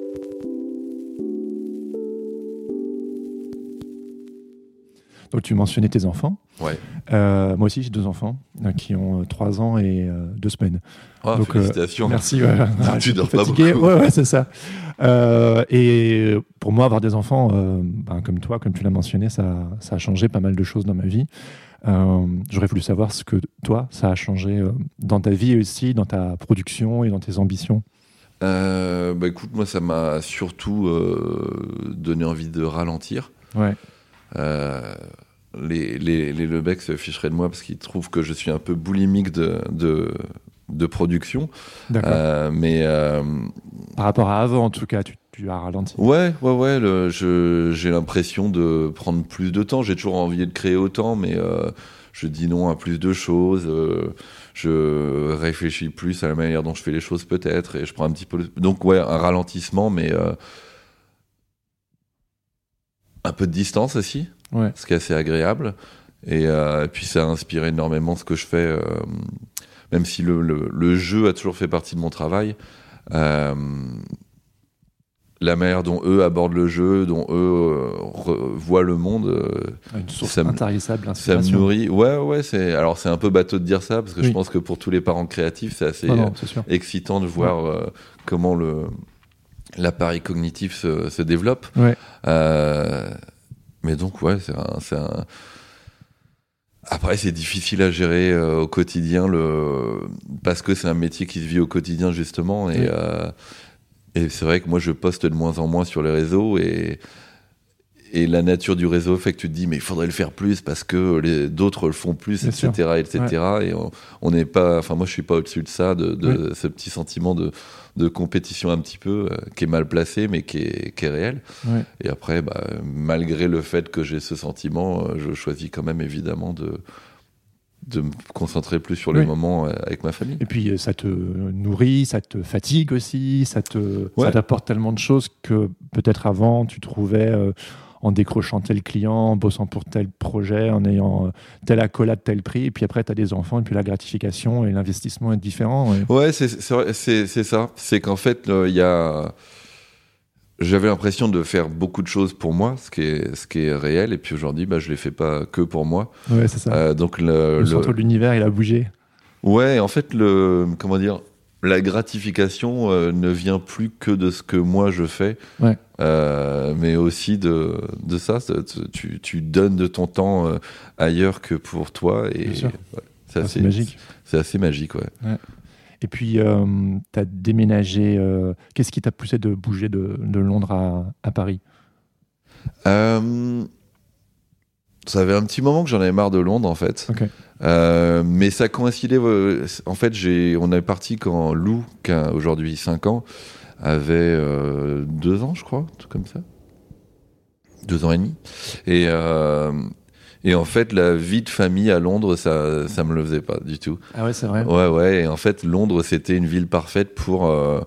E: Donc tu mentionnais tes enfants.
D: Ouais.
E: Euh, moi aussi j'ai deux enfants euh, qui ont trois ans et euh, deux semaines.
D: Ah,
E: Donc, euh,
D: félicitations.
E: Merci. Ouais,
D: Tu
E: je suis
D: dors
E: un peu
D: pas
E: fatigué.
D: beaucoup.
E: Ouais, ouais, c'est ça. Euh, et pour moi, avoir des enfants, euh, ben, comme toi, comme tu l'as mentionné, ça, ça a changé pas mal de choses dans ma vie. Euh, j'aurais voulu savoir ce que toi, ça a changé euh, dans ta vie aussi, dans ta production et dans tes ambitions.
D: Euh, bah écoute, moi, ça m'a surtout euh, donné envie de ralentir.
E: Ouais.
D: Euh, les, les, les Lebec se ficheraient de moi parce qu'ils trouvent que je suis un peu boulimique de, de, de production.
E: D'accord.
D: Euh, mais euh,
E: Par rapport à avant, en tout cas, tu, tu as ralenti.
D: ouais, ouais, ouais, le, je, j'ai l'impression de prendre plus de temps. J'ai toujours envie de créer autant, mais euh, je dis non à plus de choses. Euh, je réfléchis plus à la manière dont je fais les choses peut-être, et je prends un petit peu. Le... Donc ouais, un ralentissement, mais euh, un peu de distance aussi.
E: Ouais.
D: Ce qui est assez agréable. Et, euh, et puis ça a inspiré énormément ce que je fais, euh, même si le, le, le jeu a toujours fait partie de mon travail. Euh, la manière dont eux abordent le jeu, dont eux euh, re- voient le monde, euh,
E: Une source
D: ça me-
E: intarissable
D: ça me
E: d'inspiration.
D: nourrit. Ouais, ouais, c'est... Alors c'est un peu bateau de dire ça, parce que
E: Oui.
D: je pense que pour tous les parents créatifs, c'est assez
E: Non, non, c'est sûr.
D: excitant de voir euh, comment le... l'appareil cognitif se, se développe.
E: Ouais.
D: Euh, mais donc, ouais, c'est un, c'est un... Après, c'est difficile à gérer euh, au quotidien, le... parce que c'est un métier qui se vit au quotidien, justement. Et,
E: Oui.
D: euh, et c'est vrai que moi, je poste de moins en moins sur les réseaux. Et, et la nature du réseau fait que tu te dis, mais il faudrait le faire plus parce que les... d'autres le font plus,
E: Bien
D: et cetera, et cetera. Et on on n'est pas... Enfin, moi, je suis pas au-dessus de ça, de, de ce petit sentiment de, de compétition un petit peu, euh, qui est mal placé, mais qui est, qui est réel.
E: Ouais.
D: Et après, bah, malgré le fait que j'ai ce sentiment, euh, je choisis quand même évidemment de, de me concentrer plus sur les
E: Oui.
D: moments euh, avec ma famille.
E: Et puis euh, ça te nourrit, ça te fatigue aussi, ça te,
D: Ouais.
E: ça t'apporte tellement de choses que peut-être avant tu trouvais euh, en décrochant tel client, en bossant pour tel projet, en ayant euh, telle accolade, tel prix, et puis après tu as des enfants, et puis la gratification et l'investissement est différent. Et...
D: Ouais, c'est, c'est, vrai, c'est, c'est ça. C'est qu'en fait, il euh, y a... J'avais l'impression de faire beaucoup de choses pour moi, ce qui est, ce qui est réel, et puis aujourd'hui, bah, je les fais pas que pour moi.
E: Ouais, c'est ça.
D: Euh, donc le,
E: le
D: le-
E: centre de l'univers, il a bougé.
D: Ouais, en fait, le, comment dire, la gratification euh, ne vient plus que de ce que moi je fais,
E: Ouais.
D: euh, mais aussi de, de ça. c'est- Tu, tu donnes de ton temps euh, ailleurs que pour toi, et
E: Bien sûr.
D: ouais, c'est,
E: Ah,
D: assez,
E: c'est magique.
D: c'est assez magique, ouais.
E: Et puis, euh, tu as déménagé. Euh, qu'est-ce qui t'a poussé de bouger de, de Londres à, à Paris ?
D: euh, Ça avait un petit moment que j'en avais marre de Londres, en fait.
E: Okay.
D: Euh, mais ça coïncidait. Euh, en fait, j'ai, on est parti quand Lou, qui a aujourd'hui cinq ans, avait euh, deux ans, je crois, tout comme ça. Deux ans et demi. Et, euh, et en fait, la vie de famille à Londres, ça, ça me le faisait pas du tout.
E: Ah ouais, c'est vrai.
D: Ouais, ouais. Et en fait, Londres, c'était une ville parfaite pour euh,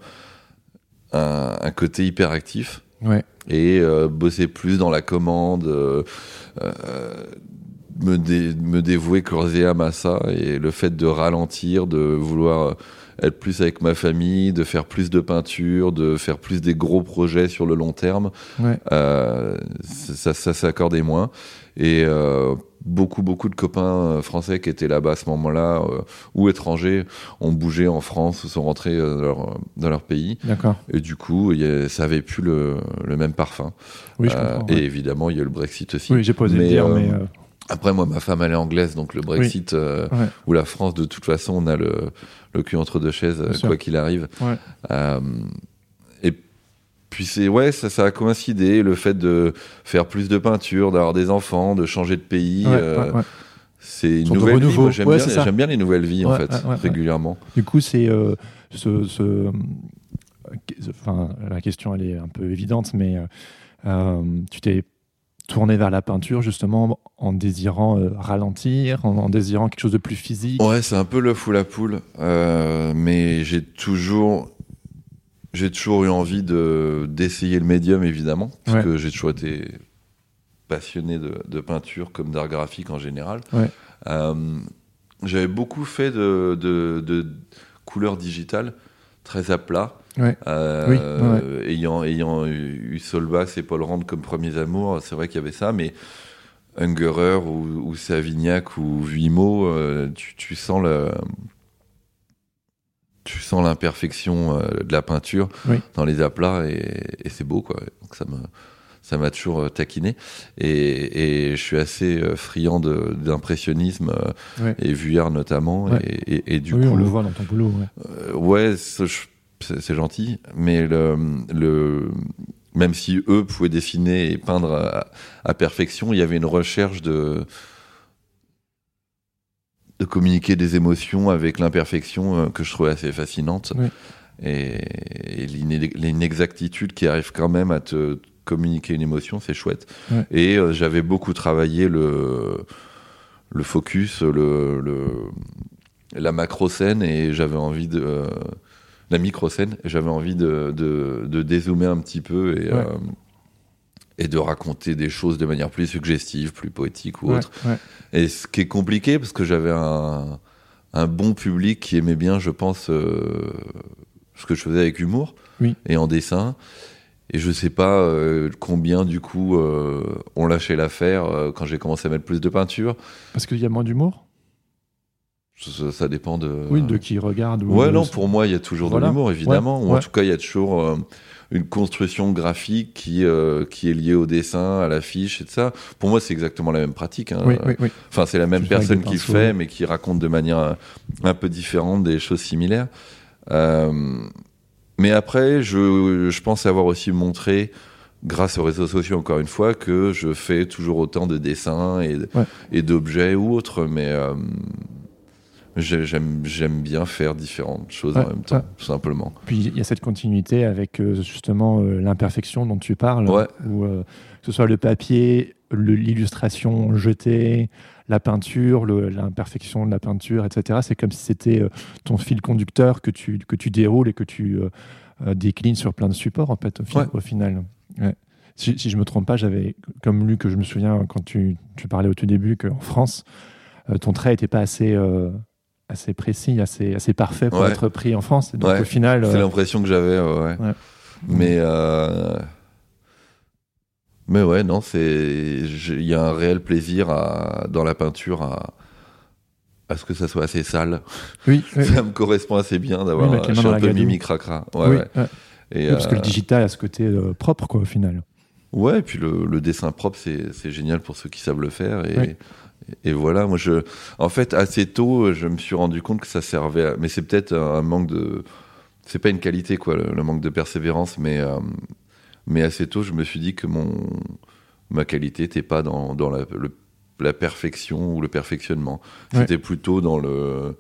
D: un, un côté hyperactif.
E: Ouais.
D: Et euh, bosser plus dans la commande, euh, euh, me, dé, me dévouer corps et âme à ça. Et le fait de ralentir, de vouloir être plus avec ma famille, de faire plus de peinture, de faire plus des gros projets sur le long terme,
E: ouais.
D: euh, ça, ça s'accordait moins. Et euh, beaucoup, beaucoup de copains français qui étaient là-bas à ce moment-là, euh, ou étrangers, ont bougé en France ou sont rentrés euh, dans, leur, dans leur pays.
E: D'accord.
D: Et du coup, y a, ça avait plus le, le même parfum.
E: Oui, je
D: euh,
E: comprends.
D: Et
E: ouais.
D: évidemment, il y a eu le Brexit aussi.
E: Oui, j'ai pas osé
D: mais,
E: le dire,
D: euh,
E: mais... Euh...
D: Après, moi, ma femme, elle est anglaise, donc le Brexit, oui. euh, ouais. ou la France, de toute façon, on a le, le cul entre deux chaises, Bien quoi sûr. Qu'il arrive.
E: Ouais.
D: Euh, et puis, c'est, ouais, ça, ça a coïncidé, le fait de faire plus de peinture, d'avoir des enfants, de changer de pays.
E: Ouais,
D: euh,
E: ouais, ouais.
D: C'est une Sur nouvelle vie. Moi, j'aime,
E: ouais,
D: bien, j'aime bien les nouvelles vies,
E: ouais,
D: en fait,
E: ouais, ouais,
D: régulièrement.
E: Ouais. Du coup, c'est... Euh, ce, ce, enfin, la question, elle est un peu évidente, mais euh, tu t'es tourné vers la peinture justement en désirant euh, ralentir, en, en désirant quelque chose de plus physique.
D: Ouais, c'est un peu l'œuf ou la poule, euh, mais j'ai toujours, j'ai toujours eu envie de d'essayer le médium évidemment, parce ouais. que j'ai toujours été passionné de, de peinture comme d'art graphique en général.
E: Ouais.
D: Euh, j'avais beaucoup fait de, de, de couleurs digitales, très à plat.
E: Ouais.
D: Euh,
E: oui, ouais.
D: ayant, ayant eu Solbach et Paul Rand comme premiers amours, c'est vrai qu'il y avait ça, mais Ungerer ou, ou Savignac ou Vuillemaut, euh, tu, tu sens le, tu sens l'imperfection euh, de la peinture
E: oui.
D: dans les aplats et, et c'est beau, quoi. Donc ça me, ça m'a toujours euh, taquiné et, et je suis assez euh, friand de, d'impressionnisme euh,
E: ouais.
D: et Vuillard notamment
E: ouais.
D: et, et, et du
E: oui,
D: coup
E: on le voit dans ton boulot. Ouais,
D: euh, ouais c'est, c'est, c'est gentil, mais le, le même si eux pouvaient dessiner et peindre à, à perfection, il y avait une recherche de de communiquer des émotions avec l'imperfection euh, que je trouvais assez fascinante
E: oui.
D: et, et l'inexactitude qui arrive quand même à te communiquer une émotion, c'est chouette.
E: Ouais.
D: Et euh, j'avais beaucoup travaillé le le focus, le, le la macro-scène et j'avais envie de euh, la micro-scène, et j'avais envie de, de, de dézoomer un petit peu et,
E: ouais.
D: euh, et de raconter des choses de manière plus suggestive, plus poétique ou
E: ouais,
D: autre.
E: Ouais.
D: Et ce qui est compliqué, parce que j'avais un, un bon public qui aimait bien, je pense, euh, ce que je faisais avec humour
E: oui.
D: et en dessin. Et je sais pas euh, combien, du coup, euh, ont lâché l'affaire euh, quand j'ai commencé à mettre plus de peinture.
E: Parce qu'il y a moins d'humour ?
D: Ça, ça dépend de...
E: Oui, de qui regarde.
D: Ouais,
E: de...
D: non, pour moi, il y a toujours
E: voilà.
D: de l'humour, évidemment.
E: Ouais,
D: ou
E: ouais.
D: en tout cas, il y a toujours euh, une construction graphique qui, euh, qui est liée au dessin, à l'affiche et tout ça. Pour moi, c'est exactement la même pratique. Hein.
E: Oui, oui, oui.
D: Enfin, c'est la même
E: Je
D: personne qui le fait, mais qui raconte de manière un, un peu différente des choses similaires. Euh, mais après, je, je pense avoir aussi montré, grâce aux réseaux sociaux, encore une fois, que je fais toujours autant de dessins et,
E: ouais.
D: et d'objets ou autres, mais... Euh, J'aime, j'aime bien faire différentes choses ouais, en même temps, ouais. tout simplement.
E: Puis il y a cette continuité avec euh, justement euh, l'imperfection dont tu parles,
D: ouais.
E: où euh, que ce soit le papier, le, l'illustration jetée, la peinture, le, l'imperfection de la peinture, et cetera. C'est comme si c'était euh, ton fil conducteur que tu, que tu déroules et que tu euh, euh, déclines sur plein de supports, en fait, au, fi-
D: ouais.
E: au final. Ouais. Si, si je ne me trompe pas, j'avais comme lu que je me souviens quand tu, tu parlais au tout début qu'en France, euh, ton trait n'était pas assez... Euh, assez précis, assez, assez parfait pour
D: ouais.
E: être pris en France. Et donc
D: ouais.
E: au final...
D: C'est
E: euh...
D: l'impression que j'avais, ouais. ouais. Mais, euh... mais ouais, non, c'est... Il y a un réel plaisir à... dans la peinture à... à ce que ça soit assez sale.
E: Oui. oui.
D: Ça me correspond assez bien d'avoir...
E: Oui,
D: je suis un peu mimi cracra. Ouais,
E: oui,
D: ouais.
E: ouais.
D: Et,
E: oui, parce
D: euh...
E: que le digital a ce côté euh, propre, quoi, au final.
D: Ouais, et puis le, le dessin propre, c'est, c'est génial pour ceux qui savent le faire. Et,
E: oui.
D: et voilà, moi je, en fait, assez tôt, je me suis rendu compte que ça servait, à, mais c'est peut-être un manque de, c'est pas une qualité quoi, le, le manque de persévérance, mais euh, mais assez tôt, je me suis dit que mon ma qualité n'était pas dans dans la, le, la perfection ou le perfectionnement,
E: Ouais.
D: c'était plutôt dans le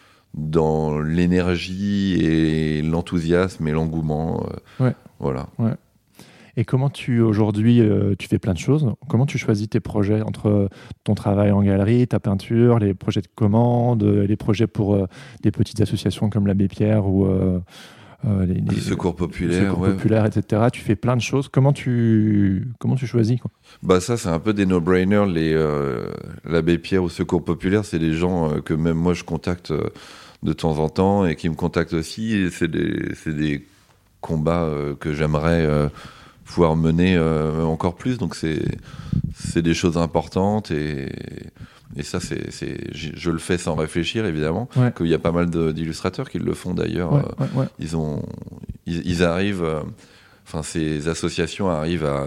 D: dans l'énergie et l'enthousiasme et l'engouement. Euh,
E: Ouais.
D: Voilà.
E: Ouais. Et comment tu, aujourd'hui, euh, tu fais plein de choses. Comment tu choisis tes projets entre ton travail en galerie, ta peinture, les projets de commande, euh, les projets pour euh, des petites associations comme l'Abbé Pierre ou euh, euh, les, les-
D: Le secours populaire,
E: le secours
D: ouais.
E: populaire, et cetera. Tu fais plein de choses. Comment tu, comment tu choisis quoi?
D: Bah ça, c'est un peu des no-brainers. Les, euh, l'Abbé Pierre ou Secours Populaire, c'est des gens euh, que même moi je contacte euh, de temps en temps et qui me contactent aussi. Et c'est des, c'est des combats euh, que j'aimerais euh, pouvoir mener euh, encore plus. Donc c'est, c'est des choses importantes et, et ça, c'est, c'est, je, je le fais sans réfléchir évidemment.
E: Ouais.
D: Qu'il y a pas mal de, d'illustrateurs qui le font d'ailleurs.
E: Ouais,
D: Euh,
E: ouais, ouais.
D: ils ont, ils, ils arrivent, euh, enfin ces associations arrivent à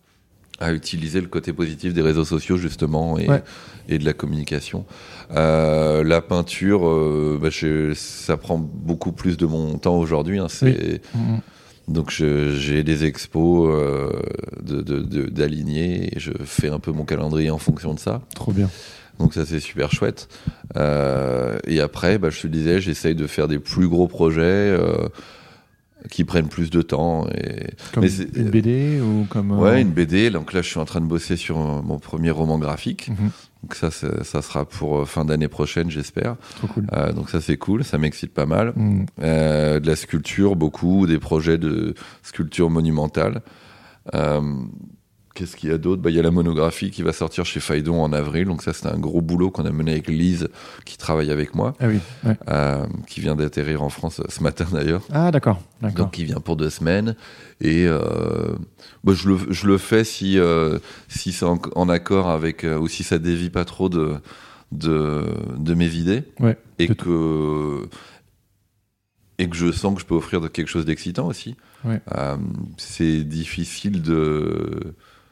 D: à utiliser le côté positif des réseaux sociaux justement et,
E: Ouais.
D: et de la communication. Euh, la peinture, euh, bah, je, ça prend beaucoup plus de mon temps aujourd'hui. Hein, c'est,
E: Mhm.
D: donc je, j'ai des expos euh, de, de, de, d'aligner et je fais un peu mon calendrier en fonction de ça.
E: Trop bien.
D: Donc ça c'est super chouette. Euh, et après, bah, je te disais, j'essaye de faire des plus gros projets euh, qui prennent plus de temps. Et...
E: Comme
D: Mais c'est-
E: une B D ou comme. euh,
D: Ouais, une B D. Donc là, je suis en train de bosser sur euh, mon premier roman graphique.
E: Mhm.
D: Donc ça, c'est- ça sera pour euh, fin d'année prochaine, j'espère.
E: Trop cool.
D: Euh, donc ça, c'est cool. Ça m'excite pas mal.
E: Mhm.
D: Euh, de la sculpture, beaucoup. Des projets de sculpture monumentale. Euh, Qu'est-ce qu'il y a d'autre ? Bah, il y a la monographie qui va sortir chez Phaidon en avril. Donc ça, c'est un gros boulot qu'on a mené avec Lise, qui travaille avec moi,
E: Ah oui. Ouais.
D: euh, qui vient d'atterrir en France euh, ce matin d'ailleurs.
E: Ah d'accord. D'accord.
D: Donc il vient pour deux semaines et euh, bah, je, le, je le fais si, euh, si c'est en, en accord avec euh, ou si ça dévie pas trop de, de, de mes idées
E: Ouais.
D: et
E: De-
D: que, et que je sens que je peux offrir de- quelque chose d'excitant aussi.
E: Ouais.
D: Euh, c'est difficile de...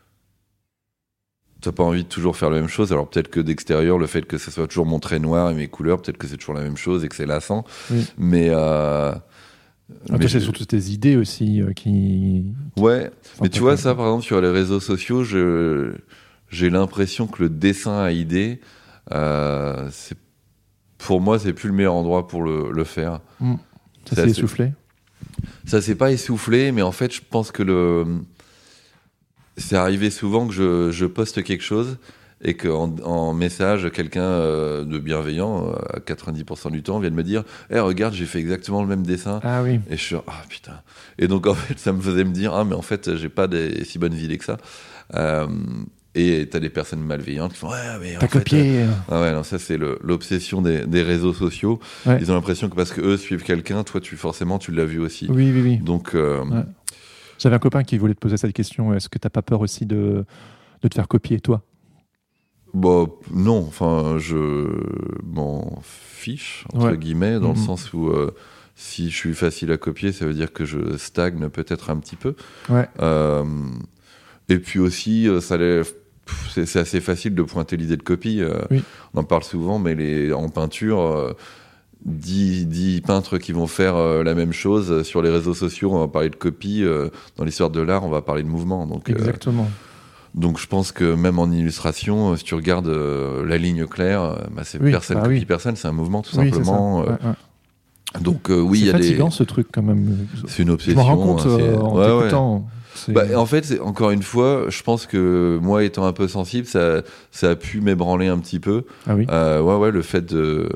D: T'as pas envie de toujours faire la même chose, alors peut-être que d'extérieur, le fait que ce soit toujours mon trait noir et mes couleurs, peut-être que c'est toujours la même chose et que c'est lassant,
E: Oui.
D: mais... Euh,
E: Après,
D: mais
E: c'est
D: je-
E: surtout tes idées aussi euh, qui.
D: Ouais, mais tu
E: peut-
D: vois, ça, par exemple, sur les réseaux sociaux, je, j'ai l'impression que le dessin à idées, euh, c'est, pour moi, c'est plus le meilleur endroit pour le, le faire.
E: Mm. Ça
D: C'est
E: s'est
D: assez-
E: essoufflé.
D: Ça s'est pas essoufflé, mais en fait, je pense que le, c'est arrivé souvent que je, je poste quelque chose et qu'en en message, quelqu'un euh, de bienveillant, euh, à quatre-vingt-dix pour cent du temps, vienne me dire « Eh, regarde, j'ai fait exactement le même dessin. »
E: Ah oui.
D: Et je suis ah putain. Et donc en fait ça me faisait me dire ah mais en fait j'ai pas des si bonnes idées que ça. Euh, et t'as des personnes malveillantes qui font ouais mais en
E: T'as
D: fait,
E: copié.
D: euh, ah ouais non ça c'est le, l'obsession des, des réseaux sociaux.
E: Ouais.
D: Ils ont l'impression que parce que eux suivent quelqu'un, toi tu forcément tu l'as vu aussi.
E: Oui, oui, oui.
D: Donc euh,
E: Ouais. J'avais un copain qui voulait te poser cette question. Est-ce que t'as pas peur aussi de, de te faire copier, toi?
D: bon non enfin je m'en fiche entre
E: Ouais.
D: guillemets dans
E: Mhm.
D: le sens où euh, si je suis facile à copier, ça veut dire que je stagne peut-être un petit peu.
E: Ouais.
D: Euh, et puis aussi, euh, ça l'est- pff, c'est, c'est assez facile de pointer l'idée de copie. euh,
E: Oui.
D: On en parle souvent, mais les, en peinture, euh, dix, dix peintres qui vont faire euh, la même chose sur les réseaux sociaux, on va parler de copie. euh, dans l'histoire de l'art, on va parler de mouvement. Donc, euh,
E: Exactement.
D: donc je pense que même en illustration, euh, si tu regardes euh, la ligne claire, euh, bah, c'est
E: Oui,
D: personne
E: bah
D: copie
E: oui.
D: personne, c'est un mouvement tout
E: Oui, c'est
D: simplement.
E: ça.
D: euh,
E: Ouais, ouais.
D: Donc euh, oui, il y
E: C'est
D: a des.
E: fatigant ce truc quand même.
D: C'est une
E: Je
D: obsession.
E: m'en rends compte
D: hein, c'est-
E: euh, en
D: Ouais, ouais.
E: t'écoutant. C'est-
D: Bah, en fait, c'est, encore une fois, je pense que moi, étant un peu sensible, ça, ça a pu m'ébranler un petit peu.
E: Ah oui.
D: Euh, ouais, ouais, le fait de.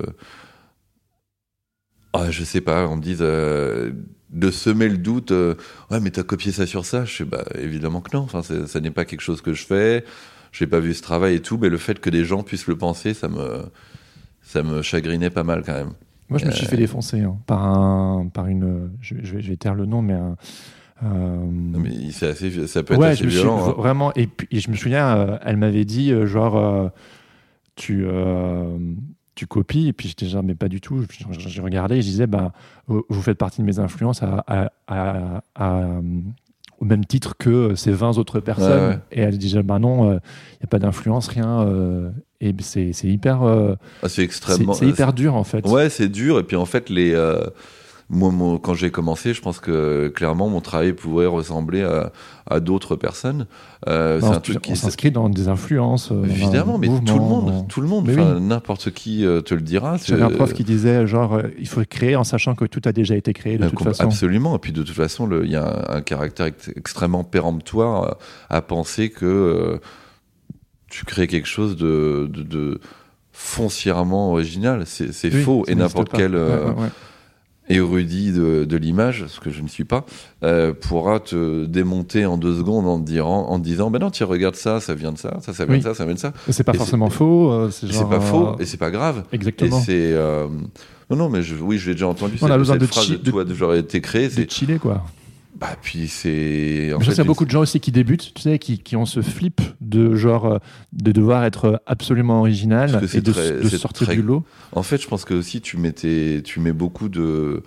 D: Ah, je sais pas, on me dise. euh, de semer le doute. euh, ouais, mais t'as copié ça sur ça. Je sais, bah, évidemment que non. Enfin, c'est- ça n'est pas quelque chose que je fais. J'ai pas vu ce travail et tout, mais le fait que des gens puissent le penser, ça me, ça me chagrinait pas mal quand même.
E: Moi, je me suis fait défoncer hein, par un, par une. Je, je vais, je vais taire le nom, mais un. euh,
D: Mais c'est assez, ça peut être
E: ouais,
D: assez
E: je me suis
D: violent. hein.
E: vraiment. Et, puis, et je me souviens, euh, elle m'avait dit euh, genre, euh, tu, euh, tu copies. Et puis j'étais genre, mais pas du tout. Je- J'ai regardé et je disais, bah, vous vous faites partie de mes influences à, à, à- à- au même titre que ces vingt autres personnes.
D: Ouais, ouais.
E: Et elle disait, bah non, il n'y a pas d'influence, rien. euh, et c'est, c'est hyper. Euh,
D: ah, c'est extrêmement.
E: C'est, c'est hyper dur en fait.
D: Ouais, c'est dur. Et puis en fait, les. Euh, moi, moi, quand j'ai commencé, je pense que clairement, mon travail pouvait ressembler à, à d'autres personnes. Euh,
E: non,
D: c'est un
E: on,
D: truc
E: on
D: qui
E: s'inscrit dans des influences. Euh,
D: Évidemment, mais
E: mouvement,
D: tout le monde,
E: dans...
D: tout le monde,
E: mais
D: enfin,
E: oui.
D: n'importe qui euh, te le dira.
E: J'avais un prof qui disait genre, euh, il faut créer en sachant que tout a déjà été créé de
D: euh,
E: toute
D: com-
E: façon.
D: Absolument. Et puis de toute façon, il y a un, un caractère ex- extrêmement péremptoire euh, à penser que euh, tu crées quelque chose de, de, de foncièrement original. C'est, c'est
E: oui,
D: faux.
E: ça
D: Et n'importe
E: pas.
D: quel euh,
E: ouais, ouais, ouais.
D: érudit de, de l'image, ce que je ne suis pas, euh, pourra te démonter en deux secondes en te, dirant, en te disant ben non, tu regardes ça, ça vient de ça, ça, ça vient
E: oui.
D: de ça, ça vient de ça.
E: Et c'est pas
D: et
E: forcément
D: c'est,
E: faux. Euh, c'est,
D: c'est
E: genre,
D: pas faux
E: euh...
D: et c'est pas grave.
E: Exactement.
D: Et c'est. Euh... Non, non, mais je, oui, je l'ai déjà entendu.
E: On
D: cette,
E: a besoin
D: cette
E: de
D: phrase
E: chi-
D: de toi, de j'aurais été créé. C'est
E: de chiller quoi.
D: Bah, puis c'est. En
E: je
D: fait,
E: sais qu'il y a
D: une...
E: beaucoup de gens aussi qui débutent, tu sais, qui, qui ont ce flip de genre euh, de devoir être absolument original et de,
D: très,
E: de sortir
D: très...
E: du lot.
D: En fait, je pense que aussi tu mets, tes... tu mets beaucoup de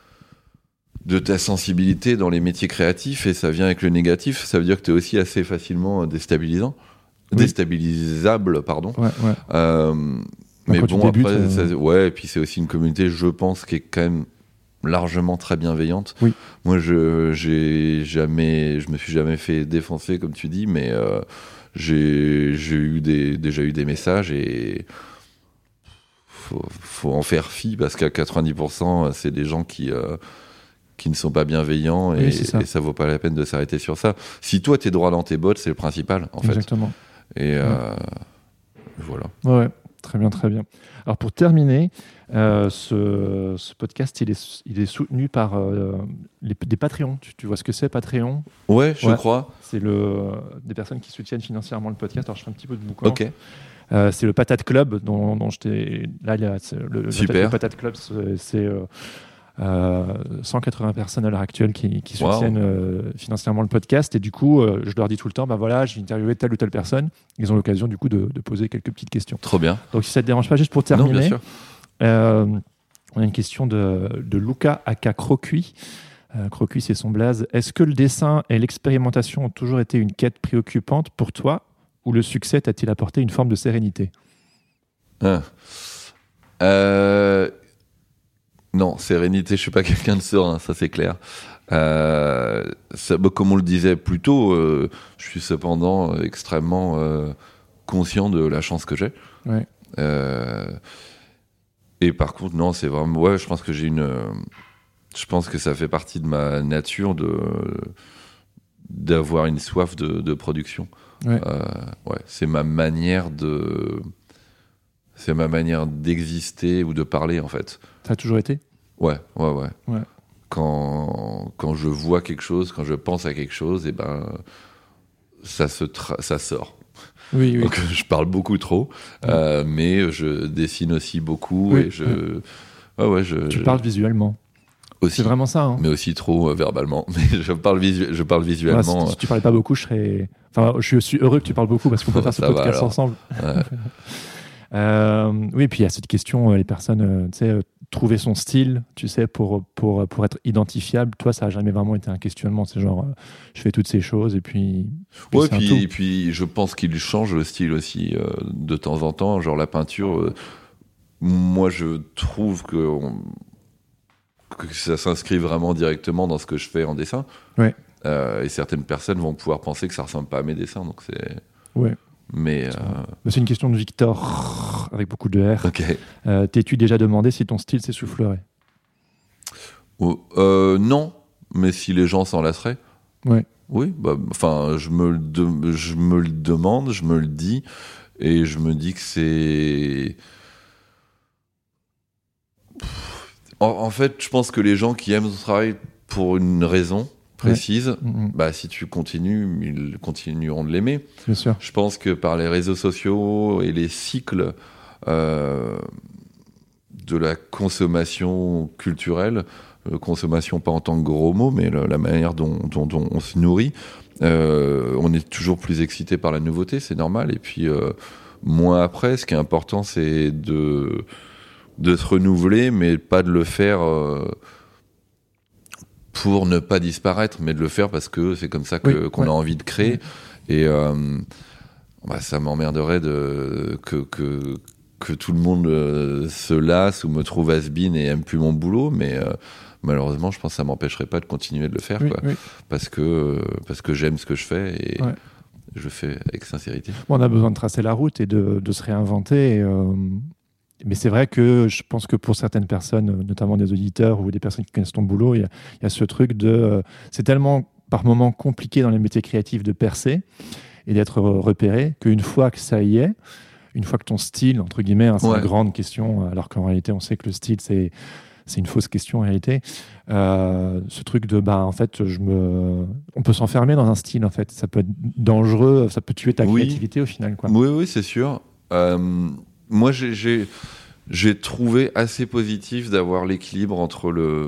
D: de ta sensibilité dans les métiers créatifs et ça vient avec le négatif. Ça veut dire que tu es aussi assez facilement déstabilisant, oui. déstabilisable, pardon.
E: Ouais, ouais.
D: Euh, mais
E: quand
D: bon,
E: tu débutes,
D: après,
E: euh...
D: ça... ouais, et puis c'est aussi une communauté, je pense, qui est quand même largement très bienveillante.
E: Oui.
D: Moi, je j'ai jamais, je me suis jamais fait défoncer comme tu dis, mais euh, j'ai j'ai eu des déjà eu des messages et faut faut en faire fi parce qu'à quatre-vingt-dix pour cent c'est des gens qui euh, qui ne sont pas bienveillants et, oui, ça. et ça vaut pas la peine de s'arrêter sur ça. Si toi t'es droit dans tes bottes, c'est le principal en
E: Exactement.
D: fait. Et ouais. euh, voilà.
E: Ouais. Très bien, très bien. Alors pour terminer, euh, ce, ce podcast, il est, il est soutenu par euh, les, des Patreons. Tu, tu vois ce que c'est, Patreon ?
D: Ouais, je ouais. crois.
E: C'est le, des personnes qui soutiennent financièrement le podcast. Alors je fais un petit peu de boucan.
D: Ok.
E: Euh, c'est le Patate Club dont, dont je t'ai... Là, il y a le,
D: Super.
E: le Patate Club, c'est... c'est euh, Euh, cent quatre-vingts personnes à l'heure actuelle qui, qui soutiennent wow. euh, financièrement le podcast et du coup euh, je leur dis tout le temps bah voilà j'ai interviewé telle ou telle personne, ils ont l'occasion du coup de, de poser quelques petites questions.
D: Trop bien.
E: Donc si ça te dérange pas, juste pour terminer,
D: non, bien sûr.
E: Euh, on a une question de, de Luca aka Crocuit. euh, Crocuit c'est son blaze. Est-ce que le dessin et l'expérimentation ont toujours été une quête préoccupante pour toi ou le succès t'a-t-il apporté une forme de sérénité ?
D: ah. euh... Non, sérénité, je suis pas quelqu'un de serein, ça c'est clair. Euh, ça, bah, comme on le disait plus tôt, euh, je suis cependant extrêmement euh, conscient de la chance que j'ai.
E: Ouais.
D: Euh, et par contre, non, c'est vraiment... Ouais, je pense que j'ai une... Euh, je pense que ça fait partie de ma nature de, d'avoir une soif de, de production.
E: Ouais.
D: Euh, ouais, c'est ma manière de... C'est ma manière d'exister ou de parler, en fait.
E: Ça a toujours été ?
D: Ouais, ouais, ouais.
E: ouais.
D: Quand, quand je vois quelque chose, quand je pense à quelque chose, et ben, ça, se tra- ça sort.
E: Oui, oui.
D: Donc, je parle beaucoup trop, ouais. euh, mais je dessine aussi beaucoup.
E: Oui,
D: et je,
E: ouais.
D: Ouais, ouais, je,
E: tu
D: je...
E: parles visuellement.
D: Aussi,
E: c'est vraiment ça. Hein.
D: Mais aussi trop euh, verbalement. Mais je parle, visu- je parle visuellement.
E: Ouais, si, si tu parlais pas beaucoup, je serais. Enfin, je suis heureux que tu parles beaucoup parce qu'on peut faire ce podcast
D: va,
E: ensemble.
D: Ouais.
E: Euh, oui, puis il y a cette question, les personnes, euh, tu sais, euh, trouver son style, tu sais, pour, pour, pour être identifiable. Toi, ça n'a jamais vraiment été un questionnement. C'est genre, euh, je fais toutes ces choses et puis. puis
D: ouais,
E: c'est
D: puis,
E: un tout.
D: et puis je pense qu'il change le style aussi euh, de temps en temps. Genre la peinture, euh, moi, je trouve que, on, que ça s'inscrit vraiment directement dans ce que je fais en dessin.
E: Ouais.
D: Euh, et certaines personnes vont pouvoir penser que ça ressemble pas à mes dessins. Donc c'est.
E: Ouais.
D: Mais euh...
E: c'est une question de Victor avec beaucoup de R.
D: Okay.
E: Euh, t'es-tu déjà demandé si ton style s'essoufflerait ?
D: oh, euh, Non, mais si les gens s'en lasseraient.
E: Ouais.
D: Oui, bah, enfin, je me le de, je me le demande, je me le dis, et je me dis que c'est. En, en fait, je pense que les gens qui aiment ce travail pour une raison précise, ouais. mmh. bah, si tu continues, ils continueront de l'aimer.
E: Bien sûr.
D: Je pense que par les réseaux sociaux et les cycles euh, de la consommation culturelle, euh, consommation pas en tant que gros mot, mais la, la manière dont, dont, dont on se nourrit, euh, on est toujours plus excité par la nouveauté, c'est normal. Et puis, euh, moins après, ce qui est important, c'est de, de se renouveler, mais pas de le faire... Euh, pour ne pas disparaître, mais de le faire parce que c'est comme ça que,
E: oui,
D: qu'on
E: ouais.
D: a envie de créer.
E: Ouais.
D: Et euh, bah, ça m'emmerderait de, que, que, que tout le monde euh, se lasse ou me trouve has-been et aime plus mon boulot, mais euh, malheureusement, je pense que ça m'empêcherait pas de continuer de le faire,
E: oui,
D: quoi,
E: oui.
D: parce que, parce que j'aime ce que je fais et
E: Ouais.
D: je le fais avec sincérité.
E: Bon, on a besoin de tracer la route et de, de se réinventer. Et, euh, mais c'est vrai que je pense que pour certaines personnes, notamment des auditeurs ou des personnes qui connaissent ton boulot, il y a, il y a ce truc de... Euh, c'est tellement par moments compliqué dans les métiers créatifs de percer et d'être repéré qu'une fois que ça y est, une fois que ton style, entre guillemets, hein, c'est
D: Ouais.
E: une grande question, alors qu'en réalité, on sait que le style, c'est, c'est une fausse question en réalité. Euh, ce truc de, bah, en fait, je me... on peut s'enfermer dans un style, en fait. Ça peut être dangereux, ça peut tuer ta
D: Oui.
E: créativité au final, quoi.
D: Oui, oui, c'est sûr. Euh, moi, j'ai, j'ai, j'ai trouvé assez positif d'avoir l'équilibre entre le,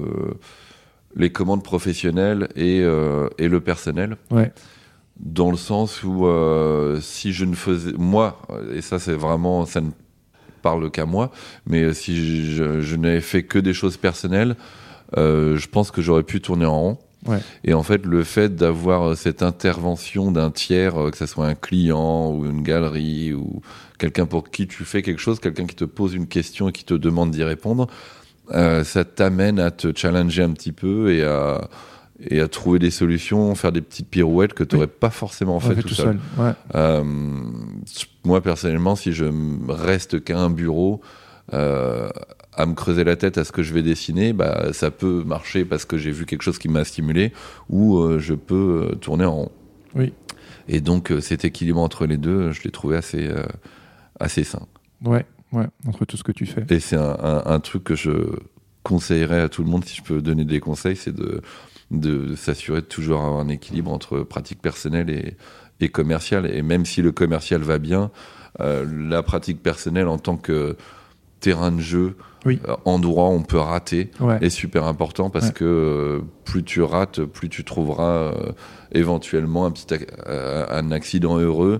D: les commandes professionnelles et, euh, et le personnel.
E: Ouais.
D: Dans le sens où euh, si je ne faisais... Moi, et ça, c'est vraiment... Ça ne parle qu'à moi, mais si je, je n'avais fait que des choses personnelles, euh, je pense que j'aurais pu tourner en rond.
E: Ouais.
D: Et en fait, le fait d'avoir cette intervention d'un tiers, que ce soit un client ou une galerie ou quelqu'un pour qui tu fais quelque chose, quelqu'un qui te pose une question et qui te demande d'y répondre, euh, ça t'amène à te challenger un petit peu et à, et à trouver des solutions, faire des petites pirouettes que tu n'aurais oui. pas forcément fait,
E: fait
D: tout,
E: tout
D: seul.
E: seul. Ouais.
D: Euh, moi, personnellement, si je reste qu'à un bureau, euh, à me creuser la tête à ce que je vais dessiner, bah, ça peut marcher parce que j'ai vu quelque chose qui m'a stimulé, ou euh, je peux euh, tourner en rond.
E: Oui.
D: Et donc, euh, cet équilibre entre les deux, je l'ai trouvé assez, euh, assez sain.
E: Ouais, ouais, entre tout ce que tu fais.
D: Et c'est un, un, un truc que je conseillerais à tout le monde, si je peux donner des conseils, c'est de, de, de s'assurer de toujours avoir un équilibre entre pratique personnelle et, et commerciale. Et même si le commercial va bien, euh, la pratique personnelle en tant que terrain de jeu,
E: oui.
D: euh, endroit où on peut rater,
E: ouais.
D: est super important parce ouais. que euh, plus tu rates, plus tu trouveras euh, éventuellement un petit ac- un accident heureux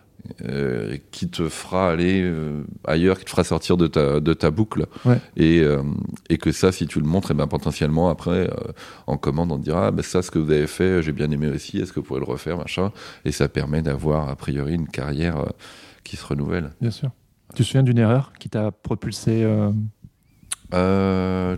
D: euh, qui te fera aller euh, ailleurs, qui te fera sortir de ta, de ta boucle.
E: Ouais.
D: Et, euh, et que ça, si tu le montres, et ben, potentiellement après, euh, en commande, on te dira ah, ben, ça, ce que vous avez fait, j'ai bien aimé aussi, est-ce que vous pourrez le refaire, machin. Et ça permet d'avoir, a priori, une carrière euh, qui se renouvelle.
E: Bien sûr. Tu te souviens d'une erreur qui t'a propulsé euh...
D: Euh...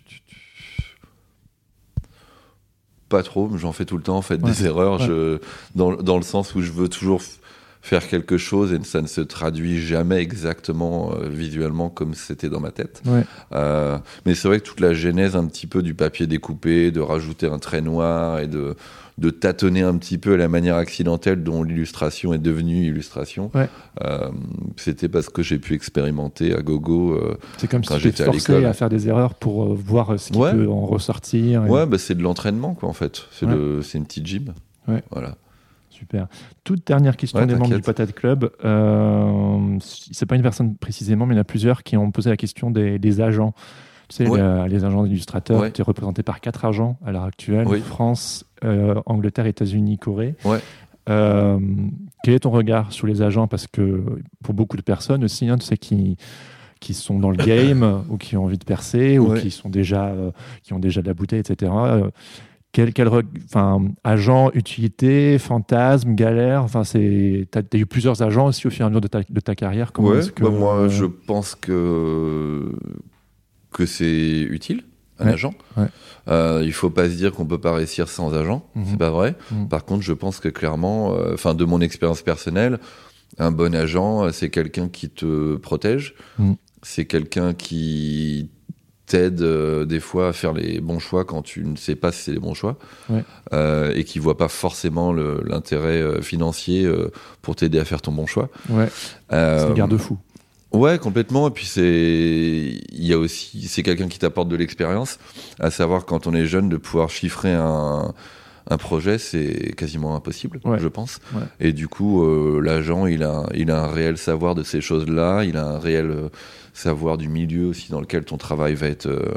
D: Pas trop, mais j'en fais tout le temps en fait ouais. des erreurs, ouais. je... dans, dans le sens où je veux toujours f- faire quelque chose et ça ne se traduit jamais exactement euh, visuellement comme c'était dans ma tête.
E: Ouais.
D: Euh, mais c'est vrai que toute la genèse un petit peu du papier découpé, de rajouter un trait noir et de, de tâtonner un petit peu à la manière accidentelle dont l'illustration est devenue illustration,
E: ouais.
D: euh, c'était parce que j'ai pu expérimenter à gogo euh,
E: c'est comme
D: quand
E: si
D: j'étais
E: tu
D: à l'école.
E: à faire des erreurs pour euh, voir ce qui
D: ouais.
E: peut en ressortir. Et...
D: Ouais, bah c'est de l'entraînement quoi en fait. C'est,
E: ouais.
D: le, c'est une petite gym.
E: Ouais.
D: Voilà.
E: Super. Toute dernière question
D: ouais,
E: des
D: t'inquiète.
E: membres du Patate Club. Euh, c'est pas une personne précisément, mais il y en a plusieurs qui ont posé la question des, des agents. Tu sais,
D: ouais.
E: les, les agents d'illustrateurs,
D: ouais.
E: tu es représenté par quatre agents à l'heure actuelle.
D: Oui.
E: France, euh, Angleterre, États-Unis, Corée.
D: Ouais.
E: Euh, quel est ton regard sur les agents ? Parce que pour beaucoup de personnes aussi, hein, tu sais, qui, qui sont dans le game ou qui ont envie de percer ou
D: ouais.
E: qui, sont déjà, euh, qui ont déjà de la bouteille, et cetera. Euh, Quel, quel enfin, agent, utilité, fantasme, galère, enfin, c'est, t'as, t'as eu plusieurs agents aussi au fur et à mesure de ta, de ta carrière. Comment
D: ouais,
E: est-ce que,
D: bah moi,
E: euh...
D: je pense que, que c'est utile, un
E: ouais,
D: agent.
E: Ouais.
D: Euh, il ne faut pas se dire qu'on ne peut pas réussir sans agent, mm-hmm. c'est pas vrai.
E: Mm-hmm. Par
D: contre, je pense que clairement, enfin, euh, de mon expérience personnelle, un bon agent, c'est quelqu'un qui te protège, mm-hmm. c'est quelqu'un qui t'aide euh, des fois à faire les bons choix quand tu ne sais pas si c'est les bons choix
E: ouais.
D: euh, et qui voit pas forcément le, l'intérêt euh, financier euh, pour t'aider à faire ton bon choix.
E: Ouais.
D: Euh,
E: c'est un garde-fou.
D: Ouais, complètement. Et puis c'est, il y a aussi, c'est quelqu'un qui t'apporte de l'expérience, à savoir quand on est jeune de pouvoir chiffrer un un projet, c'est quasiment impossible,
E: ouais.
D: je pense.
E: Ouais.
D: Et du coup, euh, l'agent, il a, il a un réel savoir de ces choses-là, il a un réel euh, savoir du milieu aussi dans lequel ton travail va être euh,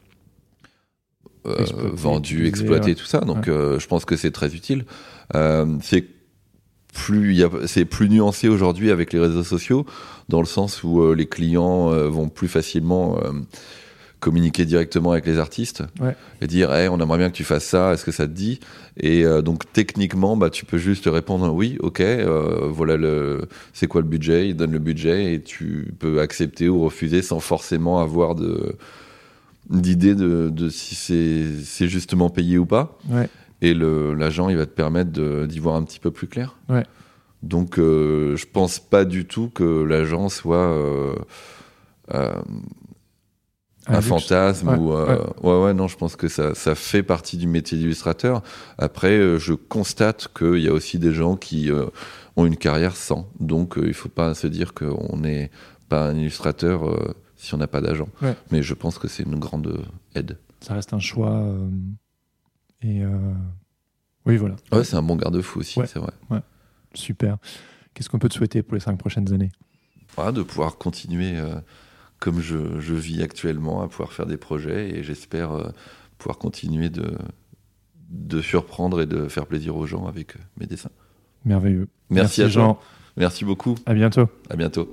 D: euh, exploité, vendu, exploité, ouais. tout ça. Donc, ouais. euh, je pense que c'est très utile. Euh, c'est plus, y a, c'est plus nuancé aujourd'hui avec les réseaux sociaux, dans le sens où euh, les clients euh, vont plus facilement euh, communiquer directement avec les artistes
E: ouais.
D: et dire hey, on aimerait bien que tu fasses ça, est-ce que ça te dit? Et euh, donc techniquement bah, tu peux juste répondre oui, ok, euh, voilà le, c'est quoi le budget, il donne le budget et tu peux accepter ou refuser sans forcément avoir de, d'idée de, de si c'est, c'est justement payé ou pas.
E: Ouais.
D: Et le, l'agent il va te permettre de, d'y voir un petit peu plus clair.
E: Ouais.
D: Donc euh, je pense pas du tout que l'agent soit euh, euh, un, un fantasme
E: ouais,
D: ou euh,
E: ouais.
D: ouais ouais non, je pense que ça ça fait partie du métier d'illustrateur. Après euh, je constate qu'il y a aussi des gens qui euh, ont une carrière sans, donc euh, il faut pas se dire qu'on n'est pas un illustrateur euh, si on n'a pas d'agent.
E: Ouais.
D: Mais je pense que c'est une grande aide.
E: Ça reste un choix euh, et euh... oui voilà.
D: Ouais, c'est un bon garde-fou aussi,
E: ouais.
D: c'est vrai.
E: Ouais. Super. Qu'est-ce qu'on peut te souhaiter pour les cinq prochaines années?
D: Voilà, de pouvoir continuer euh, comme je, je vis actuellement, à pouvoir faire des projets et j'espère euh, pouvoir continuer de, de surprendre et de faire plaisir aux gens avec euh, mes dessins.
E: Merveilleux.
D: Merci, Merci à Jean. Toi. Merci beaucoup.
E: À bientôt.
D: À bientôt.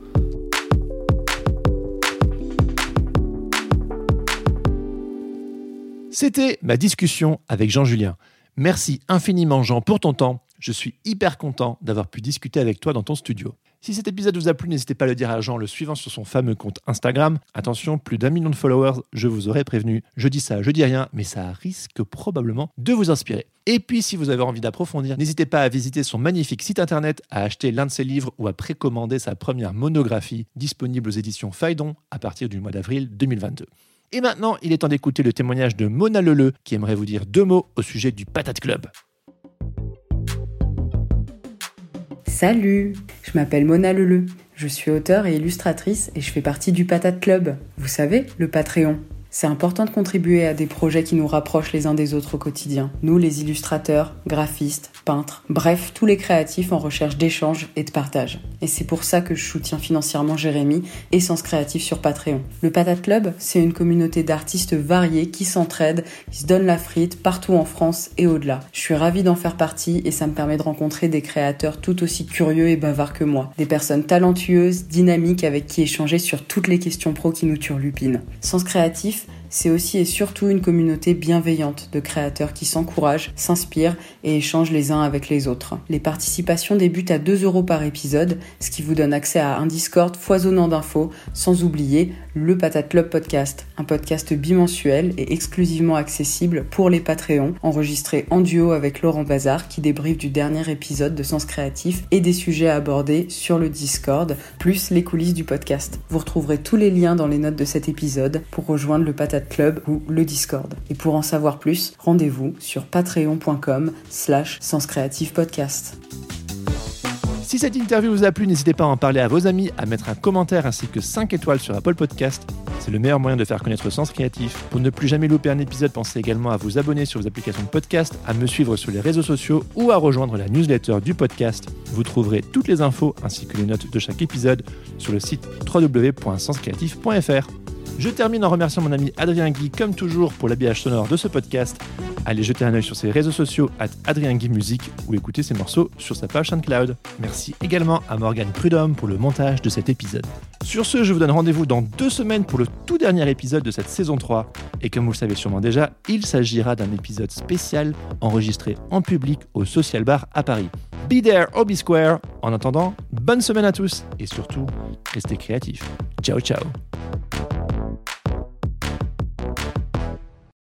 E: C'était ma discussion avec Jean Julien. Merci infiniment Jean pour ton temps. Je suis hyper content d'avoir pu discuter avec toi dans ton studio. Si cet épisode vous a plu, n'hésitez pas à le dire à Jean en le suivant sur son fameux compte Instagram. Attention, plus d'un million de followers, je vous aurais prévenu. Je dis ça, je dis rien, mais ça risque probablement de vous inspirer. Et puis, si vous avez envie d'approfondir, n'hésitez pas à visiter son magnifique site internet, à acheter l'un de ses livres ou à précommander sa première monographie, disponible aux éditions Phaidon à partir du mois d'avril deux mille vingt-deux. Et maintenant, il est temps d'écouter le témoignage de Mona Leleu, qui aimerait vous dire deux mots au sujet du Patate Club.
F: Salut, je m'appelle Mona Leleu. Je suis auteure et illustratrice et je fais partie du Patate Club. Vous savez, le Patreon. C'est important de contribuer à des projets qui nous rapprochent les uns des autres au quotidien. Nous, les illustrateurs, graphistes, peintres, bref, tous les créatifs en recherche d'échange et de partage. Et c'est pour ça que je soutiens financièrement Jérémy et Sens Créatif sur Patreon. Le Patate Club, c'est une communauté d'artistes variés qui s'entraident, qui se donnent la frite partout en France et au-delà. Je suis ravie d'en faire partie et ça me permet de rencontrer des créateurs tout aussi curieux et bavards que moi. Des personnes talentueuses, dynamiques avec qui échanger sur toutes les questions pro qui nous turlupinent. Sens Créatif, c'est aussi et surtout une communauté bienveillante de créateurs qui s'encouragent, s'inspirent et échangent les uns avec les autres. Les participations débutent à deux euros par épisode, ce qui vous donne accès à un Discord foisonnant d'infos, sans oublier le Patate Club Podcast, un podcast bimensuel et exclusivement accessible pour les Patreons, enregistré en duo avec Laurent Bazar qui débriefe du dernier épisode de Sens Créatif et des sujets abordés sur le Discord, plus les coulisses du podcast. Vous retrouverez tous les liens dans les notes de cet épisode pour rejoindre le Patate Club ou le Discord. Et pour en savoir plus, rendez-vous sur patreon.com slash Sens Créatif Podcast.
E: Si cette interview vous a plu, n'hésitez pas à en parler à vos amis, à mettre un commentaire ainsi que cinq étoiles sur Apple Podcast. C'est le meilleur moyen de faire connaître Sens Créatif. Pour ne plus jamais louper un épisode, pensez également à vous abonner sur vos applications de podcast, à me suivre sur les réseaux sociaux ou à rejoindre la newsletter du podcast. Vous trouverez toutes les infos ainsi que les notes de chaque épisode sur le site w w w point sens créatif point f r. Je termine en remerciant mon ami Adrien Guy, comme toujours, pour l'habillage sonore de ce podcast. Allez jeter un œil sur ses réseaux sociaux at Adrien Guy Musique ou écouter ses morceaux sur sa page SoundCloud. Merci également à Morgane Prudhomme pour le montage de cet épisode. Sur ce, je vous donne rendez-vous dans deux semaines pour le tout dernier épisode de cette saison trois. Et comme vous le savez sûrement déjà, il s'agira d'un épisode spécial enregistré en public au Social Bar à Paris. Be there or be square. En attendant, bonne semaine à tous et surtout, restez créatifs. Ciao ciao.